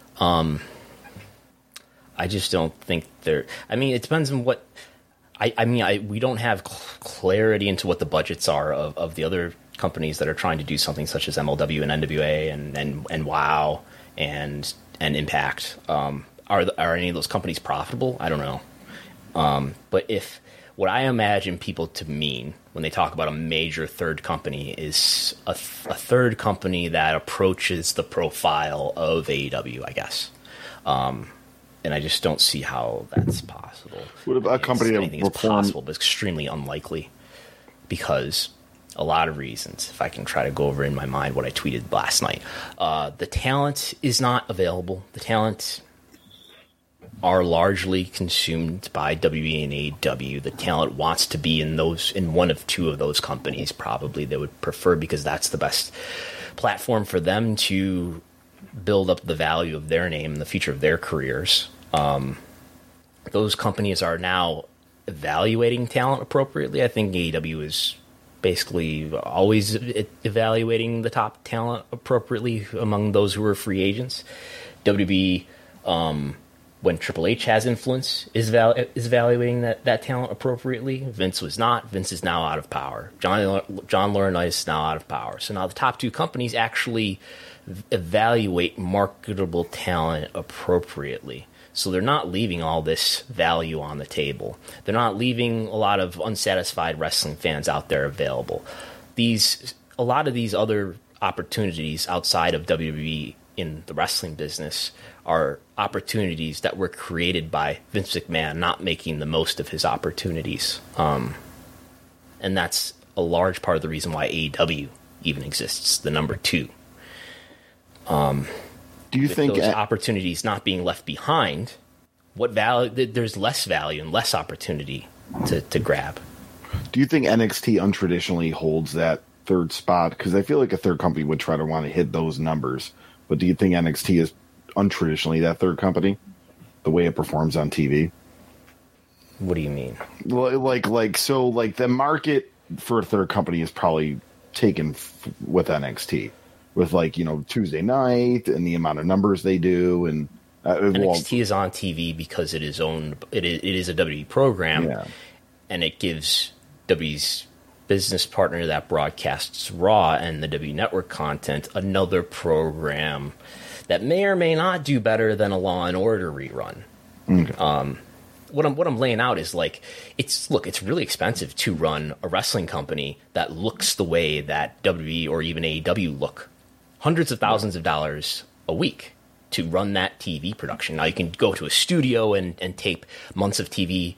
I just don't think they're. I mean, it depends on what. We don't have clarity into what the budgets are of the other companies that are trying to do something such as MLW and NWA and WOW and Impact. Are any of those companies profitable? I don't know. But if what I imagine people to mean when they talk about a major third company is a third company that approaches the profile of AEW, I guess. And I just don't see how that's possible. What about a company that anything is possible, but extremely unlikely because a lot of reasons. If I can try to go over in my mind what I tweeted last night, the talent is not available. The talent are largely consumed by WWE and AEW. The talent wants to be in one of two of those companies. Probably they would prefer because that's the best platform for them to build up the value of their name and the future of their careers. Those companies are now evaluating talent appropriately. I think AEW is basically always evaluating the top talent appropriately among those who are free agents. WWE, when Triple H has influence, is evaluating that talent appropriately. Vince was not. Vince is now out of power. John Laurinaitis is now out of power. So now the top two companies actually evaluate marketable talent appropriately. So they're not leaving all this value on the table. They're not leaving a lot of unsatisfied wrestling fans out there available. A lot of these other opportunities outside of WWE in the wrestling business are opportunities that were created by Vince McMahon not making the most of his opportunities. And that's a large part of the reason why AEW even exists, the number two. Do you think those opportunities not being left behind, what value? There's less value and less opportunity to grab. Do you think NXT untraditionally holds that third spot? Because I feel like a third company would try to want to hit those numbers. But do you think NXT is untraditionally that third company, the way it performs on TV? What do you mean? Like the market for a third company is probably taken with NXT. With Tuesday night and the amount of numbers they do, and NXT is on TV because it is owned. It is a WWE program, and it gives WWE's business partner that broadcasts Raw and the WWE Network content another program that may or may not do better than a Law and Order rerun. Okay. What I'm laying out is it's really expensive to run a wrestling company that looks the way that WWE or even AEW look. Hundreds of thousands of dollars a week to run that TV production. Now you can go to a studio and tape months of TV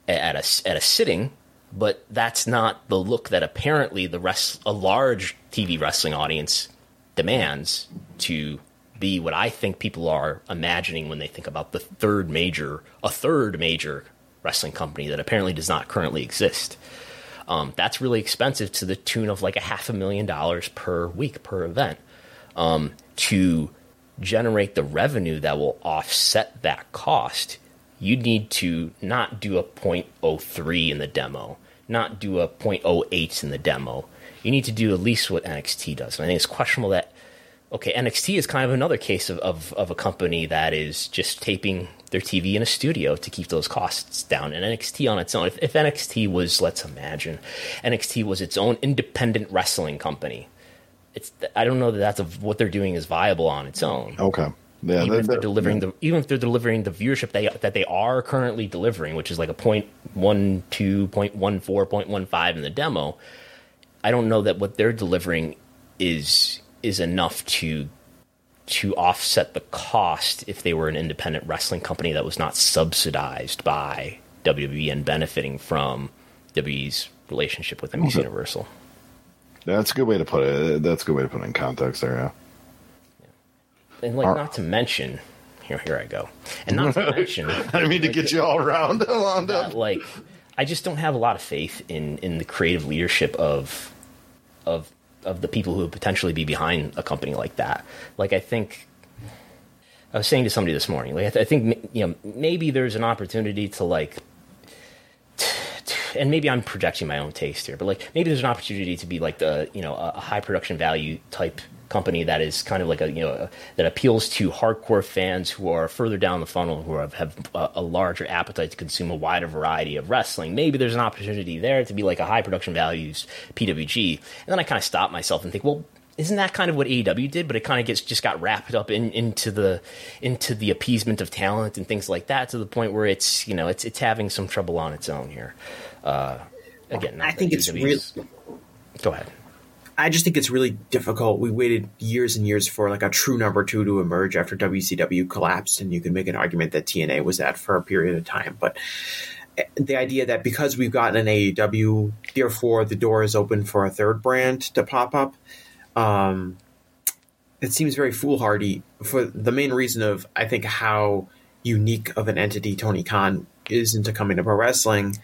at a sitting, but that's not the look that apparently a large TV wrestling audience demands to be what I think people are imagining when they think about a third major wrestling company that apparently does not currently exist. That's really expensive, to the tune of like $500,000 per week per event. To generate the revenue that will offset that cost, you need to not do a 0.03 in the demo, not do a 0.08 in the demo. You need to do at least what NXT does. And I think it's questionable that, okay, NXT is kind of another case of a company that is just taping their TV in a studio to keep those costs down. And NXT on its own, if NXT was, let's imagine, NXT was its own independent wrestling company, I don't know that what they're doing is viable on its own. Okay. Yeah, even if they're delivering the viewership that they are currently delivering, which is like a 0.12, 0.14, 0.15 in the demo, I don't know that what they're delivering is enough to offset the cost if they were an independent wrestling company that was not subsidized by WWE and benefiting from WWE's relationship with NBC Universal. That's a good way to put it. That's a good way to put it in context there, yeah. And not to mention, here I go. And not to mention, I didn't mean to get you all around. I just don't have a lot of faith in the creative leadership of the people who would potentially be behind a company like that. Like, I think I was saying to somebody this morning, like, I think, maybe there's an opportunity to and maybe I'm projecting my own taste here, but like maybe there's an opportunity to be like a high production value type company that is kind of like that appeals to hardcore fans who are further down the funnel, who have a larger appetite to consume a wider variety of wrestling. Maybe there's an opportunity there to be like a high production values PWG. And then I kind of stop myself and think, well, isn't that kind of what AEW did? But it kind of just got wrapped up into the appeasement of talent and things like that, to the point where it's having some trouble on its own here. Again, I think it's really. Go ahead. I just think it's really difficult. We waited years and years for like a true number two to emerge after WCW collapsed, and you can make an argument that TNA was that for a period of time. But the idea that because we've gotten an AEW, therefore the door is open for a third brand to pop up, it seems very foolhardy for the main reason of, I think, how unique of an entity Tony Khan is into coming to pro wrestling.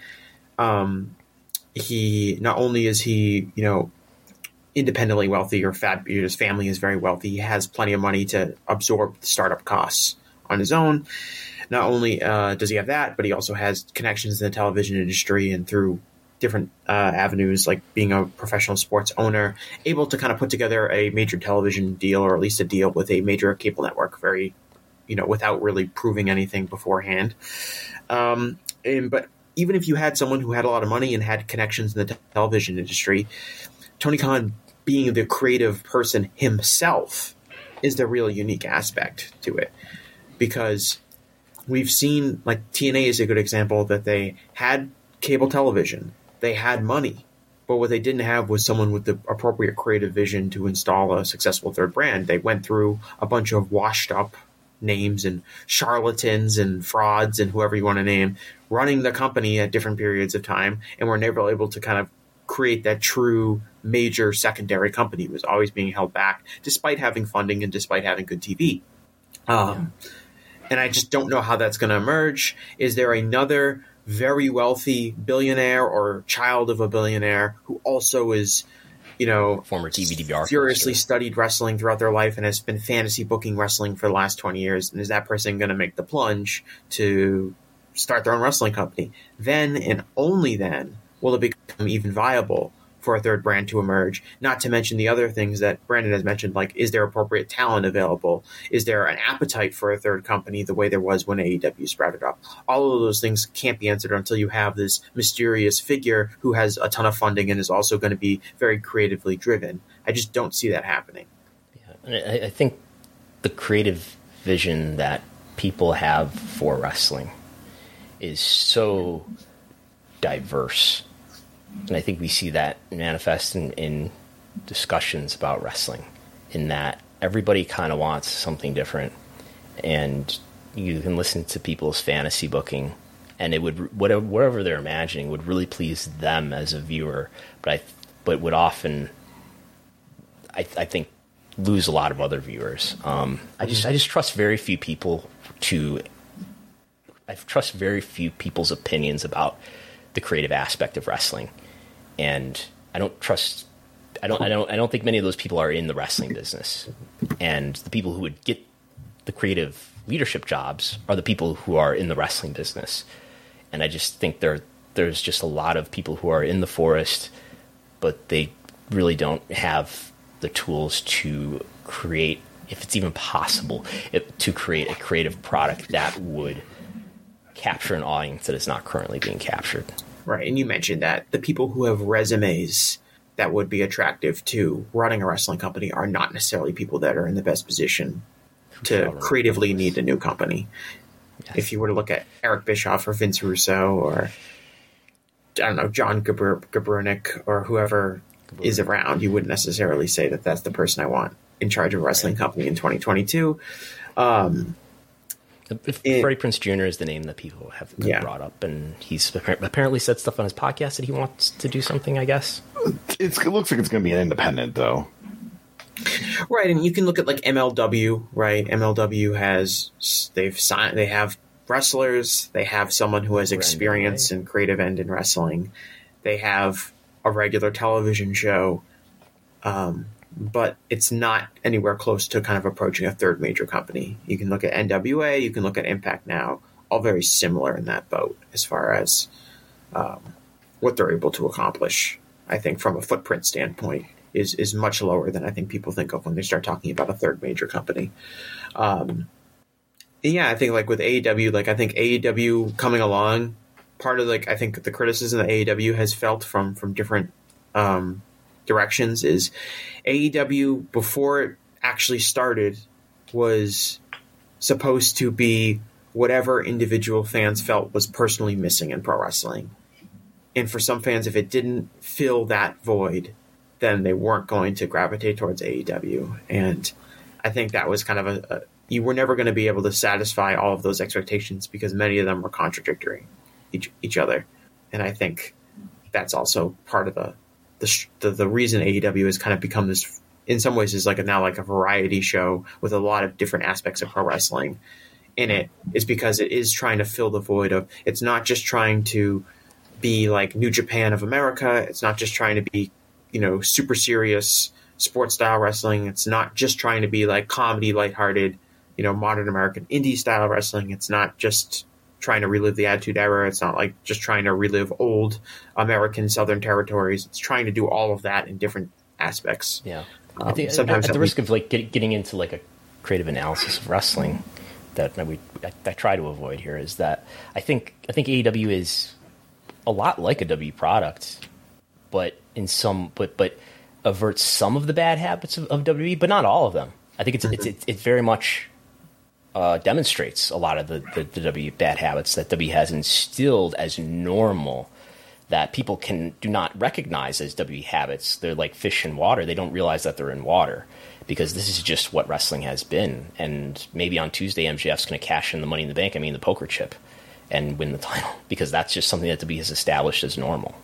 He not only is he, independently wealthy, or his family is very wealthy, he has plenty of money to absorb the startup costs on his own. Not only does he have that, but he also has connections in the television industry and through different avenues, like being a professional sports owner, able to kind of put together a major television deal, or at least a deal with a major cable network, without really proving anything beforehand. But even if you had someone who had a lot of money and had connections in the television industry, Tony Khan being the creative person himself is the real unique aspect to it. Because we've seen, like, TNA is a good example, that they had cable television, they had money, but what they didn't have was someone with the appropriate creative vision to install a successful third brand. They went through a bunch of washed up names and charlatans and frauds and whoever you want to name running the company at different periods of time, and were never able to kind of create that true major secondary company. It was always being held back despite having funding and despite having good TV. And I just don't know how that's going to emerge. Is there another very wealthy billionaire or child of a billionaire who also is, former TV DVR furiously studied wrestling throughout their life and has been fantasy booking wrestling for the last 20 years? And is that person going to make the plunge to start their own wrestling company? Then and only then will it become even viable for a third brand to emerge, not to mention the other things that Brandon has mentioned, like, is there appropriate talent available? Is there an appetite for a third company the way there was when AEW sprouted up? All of those things can't be answered until you have this mysterious figure who has a ton of funding and is also going to be very creatively driven. I just don't see that happening. Yeah, and I think the creative vision that people have for wrestling is so diverse. And I think we see that manifest in discussions about wrestling, in that everybody kind of wants something different. And you can listen to people's fantasy booking, and it would whatever they're imagining would really please them as a viewer, but would often, I think, lose a lot of other viewers. I just trust very few people I trust very few people's opinions about the creative aspect of wrestling, and I don't think many of those people are in the wrestling business, and the people who would get the creative leadership jobs are the people who are in the wrestling business. And I just think there's just a lot of people who are in the forest, but they really don't have the tools to create, if it's even possible, to create a creative product that would capture an audience that is not currently being captured. Right, and you mentioned that the people who have resumes that would be attractive to running a wrestling company are not necessarily people that are in the best position to creatively lead a new company. Yes. If you were to look at Eric Bischoff or Vince Russo or, I don't know, John Gabrunick or whoever is around, you wouldn't necessarily say that that's the person I want in charge of a wrestling company in 2022. Freddie Prinze Jr. is the name that people have brought up, and he's apparently said stuff on his podcast that he wants to do something, I guess. It looks like it's going to be an independent, though. Right, and you can look at like MLW, right? MLW they have wrestlers, they have someone who has experience in creative end in wrestling, they have a regular television show, but it's not anywhere close to kind of approaching a third major company. You can look at NWA, you can look at Impact Now, all very similar in that boat as far as what they're able to accomplish. I think from a footprint standpoint is much lower than I think people think of when they start talking about a third major company. I think like with AEW, like I think AEW coming along, part of like I think the criticism that AEW has felt from different directions is AEW before it actually started was supposed to be whatever individual fans felt was personally missing in pro wrestling. And for some fans, if it didn't fill that void, then they weren't going to gravitate towards AEW. And I think that was kind of you were never going to be able to satisfy all of those expectations because many of them were contradictory each other. And I think that's also part of the reason AEW has kind of become this, in some ways, is now like a variety show with a lot of different aspects of pro wrestling in it, is because it is trying to fill the void of, it's not just trying to be like New Japan of America. It's not just trying to be, super serious sports style wrestling. It's not just trying to be like comedy, lighthearted, modern American indie style wrestling. It's not just trying to relive the Attitude Era. It's not like just trying to relive old American Southern territories. It's trying to do all of that in different aspects. Yeah. I think sometimes at the risk of getting into like a creative analysis of wrestling that I try to avoid here is that I think AEW is a lot like a W product, but but averts some of the bad habits of WWE, but not all of them. I think it very much demonstrates a lot of the W bad habits that W has instilled as normal that people do not recognize as W habits. They're like fish in water. They don't realize that they're in water because this is just what wrestling has been. And maybe on Tuesday, MJF's going to cash in the Money in the Bank, the poker chip, and win the title because that's just something that W has established as normal.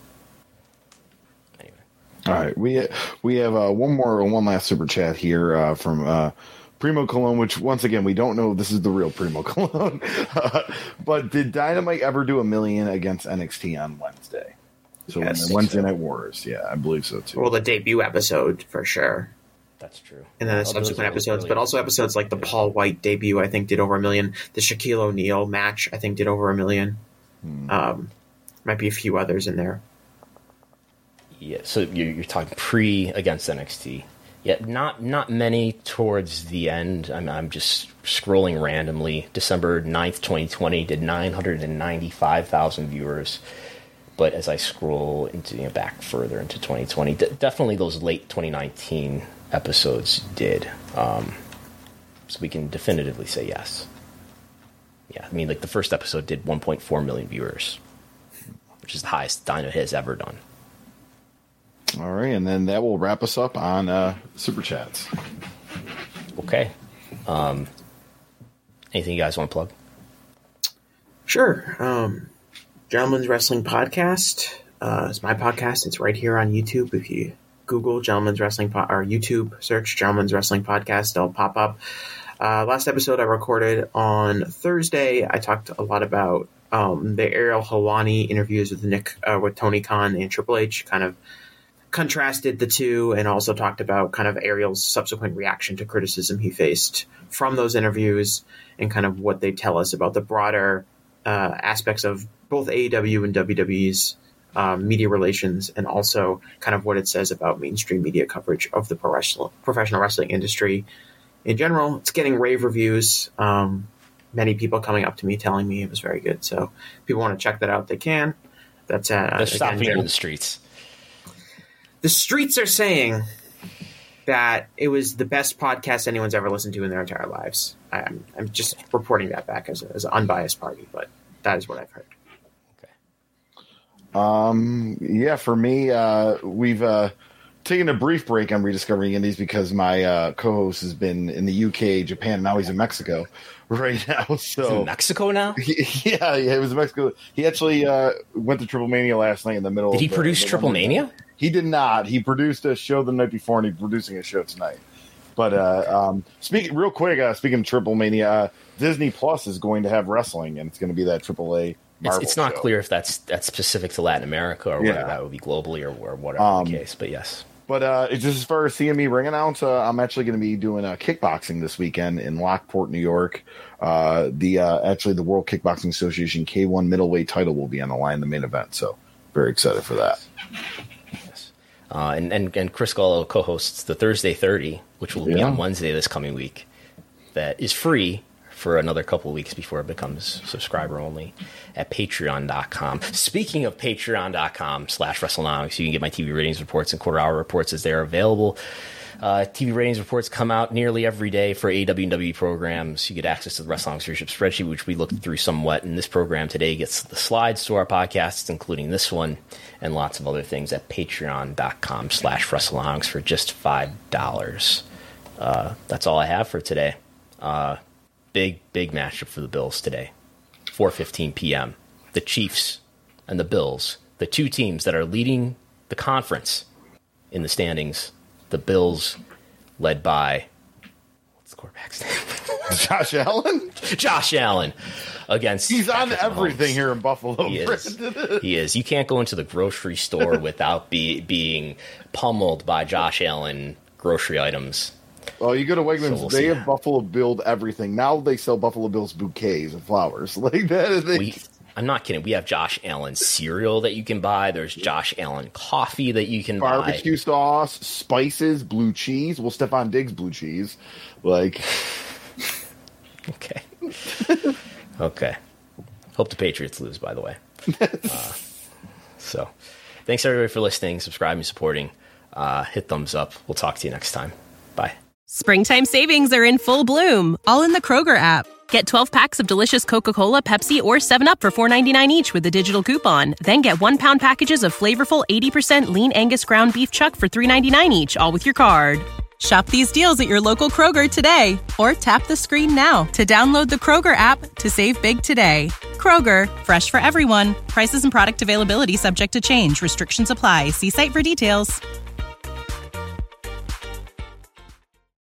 Anyway. All right. We have one last super chat here from Primo Cologne, which once again, we don't know if this is the real Primo Cologne. But did Dynamite ever do $1 million against NXT on Wednesday? So yes, Wednesday Night Wars. Yeah, I believe so too. Well, the debut episode for sure. That's true. And then the subsequent episodes, but also episodes like the Paul White debut, I think, did over $1 million. The Shaquille O'Neal match, I think, did over $1 million. Might be a few others in there. Yeah, so you're talking pre against NXT. Yeah, not many towards the end. I'm just scrolling randomly. December 9th, 2020 did 995,000 viewers. But as I scroll into back further into 2020, definitely those late 2019 episodes did. So we can definitively say yes. Yeah, like the first episode did 1.4 million viewers, which is the highest Dynamite has ever done. All right, and then that will wrap us up on Super Chats. Okay. Anything you guys want to plug? Sure. Gentleman's Wrestling Podcast. It's my podcast. It's right here on YouTube. If you Google Gentleman's Wrestling or YouTube search Gentleman's Wrestling Podcast, it'll pop up. Last episode I recorded on Thursday. I talked a lot about the Ariel Helwani interviews with Tony Khan and Triple H, kind of contrasted the two, and also talked about kind of Ariel's subsequent reaction to criticism he faced from those interviews and kind of what they tell us about the broader aspects of both AEW and WWE's media relations, and also kind of what it says about mainstream media coverage of the professional wrestling industry in general. It's getting rave reviews. Many people coming up to me telling me it was very good. So if people want to check that out, they can. That's they're stopping in the streets. The streets are saying that it was the best podcast anyone's ever listened to in their entire lives. I'm just reporting that back as an unbiased party, but that is what I've heard. Yeah, for me, we've taken a brief break on Rediscovering Indies because my co-host has been in the UK, Japan, now he's in Mexico right now. So he's in Mexico now? Yeah, it was in Mexico. He actually went to Triple Mania last night in the middle. Did he produce Triple Mania? He did not. He produced a show the night before, and he's producing a show tonight. But speaking of Triple Mania, Disney Plus is going to have wrestling, and it's going to be that AAA. It's not clear if that's specific to Latin America or whether that would be globally or whatever the case. But yes. But just as far as CME ring announce, I'm actually going to be doing kickboxing this weekend in Lockport, New York. The World Kickboxing Association K1 middleweight title will be on the line, the main event. So very excited for that. Yes. And Chris Gallo co-hosts the Thursday 30, which will be on Wednesday this coming week. That is free for another couple of weeks before it becomes subscriber only at patreon.com. Speaking of patreon.com/WrestleNomics, you can get my TV ratings reports and quarter-hour reports as they're available. TV ratings reports come out nearly every day for AEW and WWE programs. You get access to the WrestleNomics Leadership Spreadsheet, which we looked through somewhat, and this program today gets the slides to our podcasts, including this one, and lots of other things at patreon.com/WrestleNomics for just $5. That's all I have for today. Big matchup for the Bills today. 4:15 p.m. The Chiefs and the Bills, the two teams that are leading the conference in the standings. The Bills, led by, what's the quarterback's name? Josh Allen? Josh Allen against He's Patrick on everything Mahomes. Here in Buffalo. He is. You can't go into the grocery store without being pummeled by Josh Allen grocery items. Well, you go to Wegmans, So we'll they see. have Buffalo Bill everything. Now they sell Buffalo Bills bouquets of flowers. Like that. I'm not kidding. We have Josh Allen cereal that you can buy. There's Josh Allen coffee that you can buy. Barbecue sauce, spices, blue cheese. Well, Stephon Diggs blue cheese. Like, okay. Okay. Hope the Patriots lose, by the way. So, thanks everybody for listening, subscribing, supporting. Hit thumbs up. We'll talk to you next time. Bye. Springtime savings are in full bloom, all in the Kroger app. Get 12 packs of delicious Coca-Cola, Pepsi, or 7-Up for $4.99 each with a digital coupon. Then get 1-pound packages of flavorful 80% lean Angus ground beef chuck for $3.99 each, all with your card. Shop these deals at your local Kroger today, or tap the screen now to download the Kroger app to save big today. Kroger, fresh for everyone. Prices and product availability subject to change. Restrictions apply. See site for details.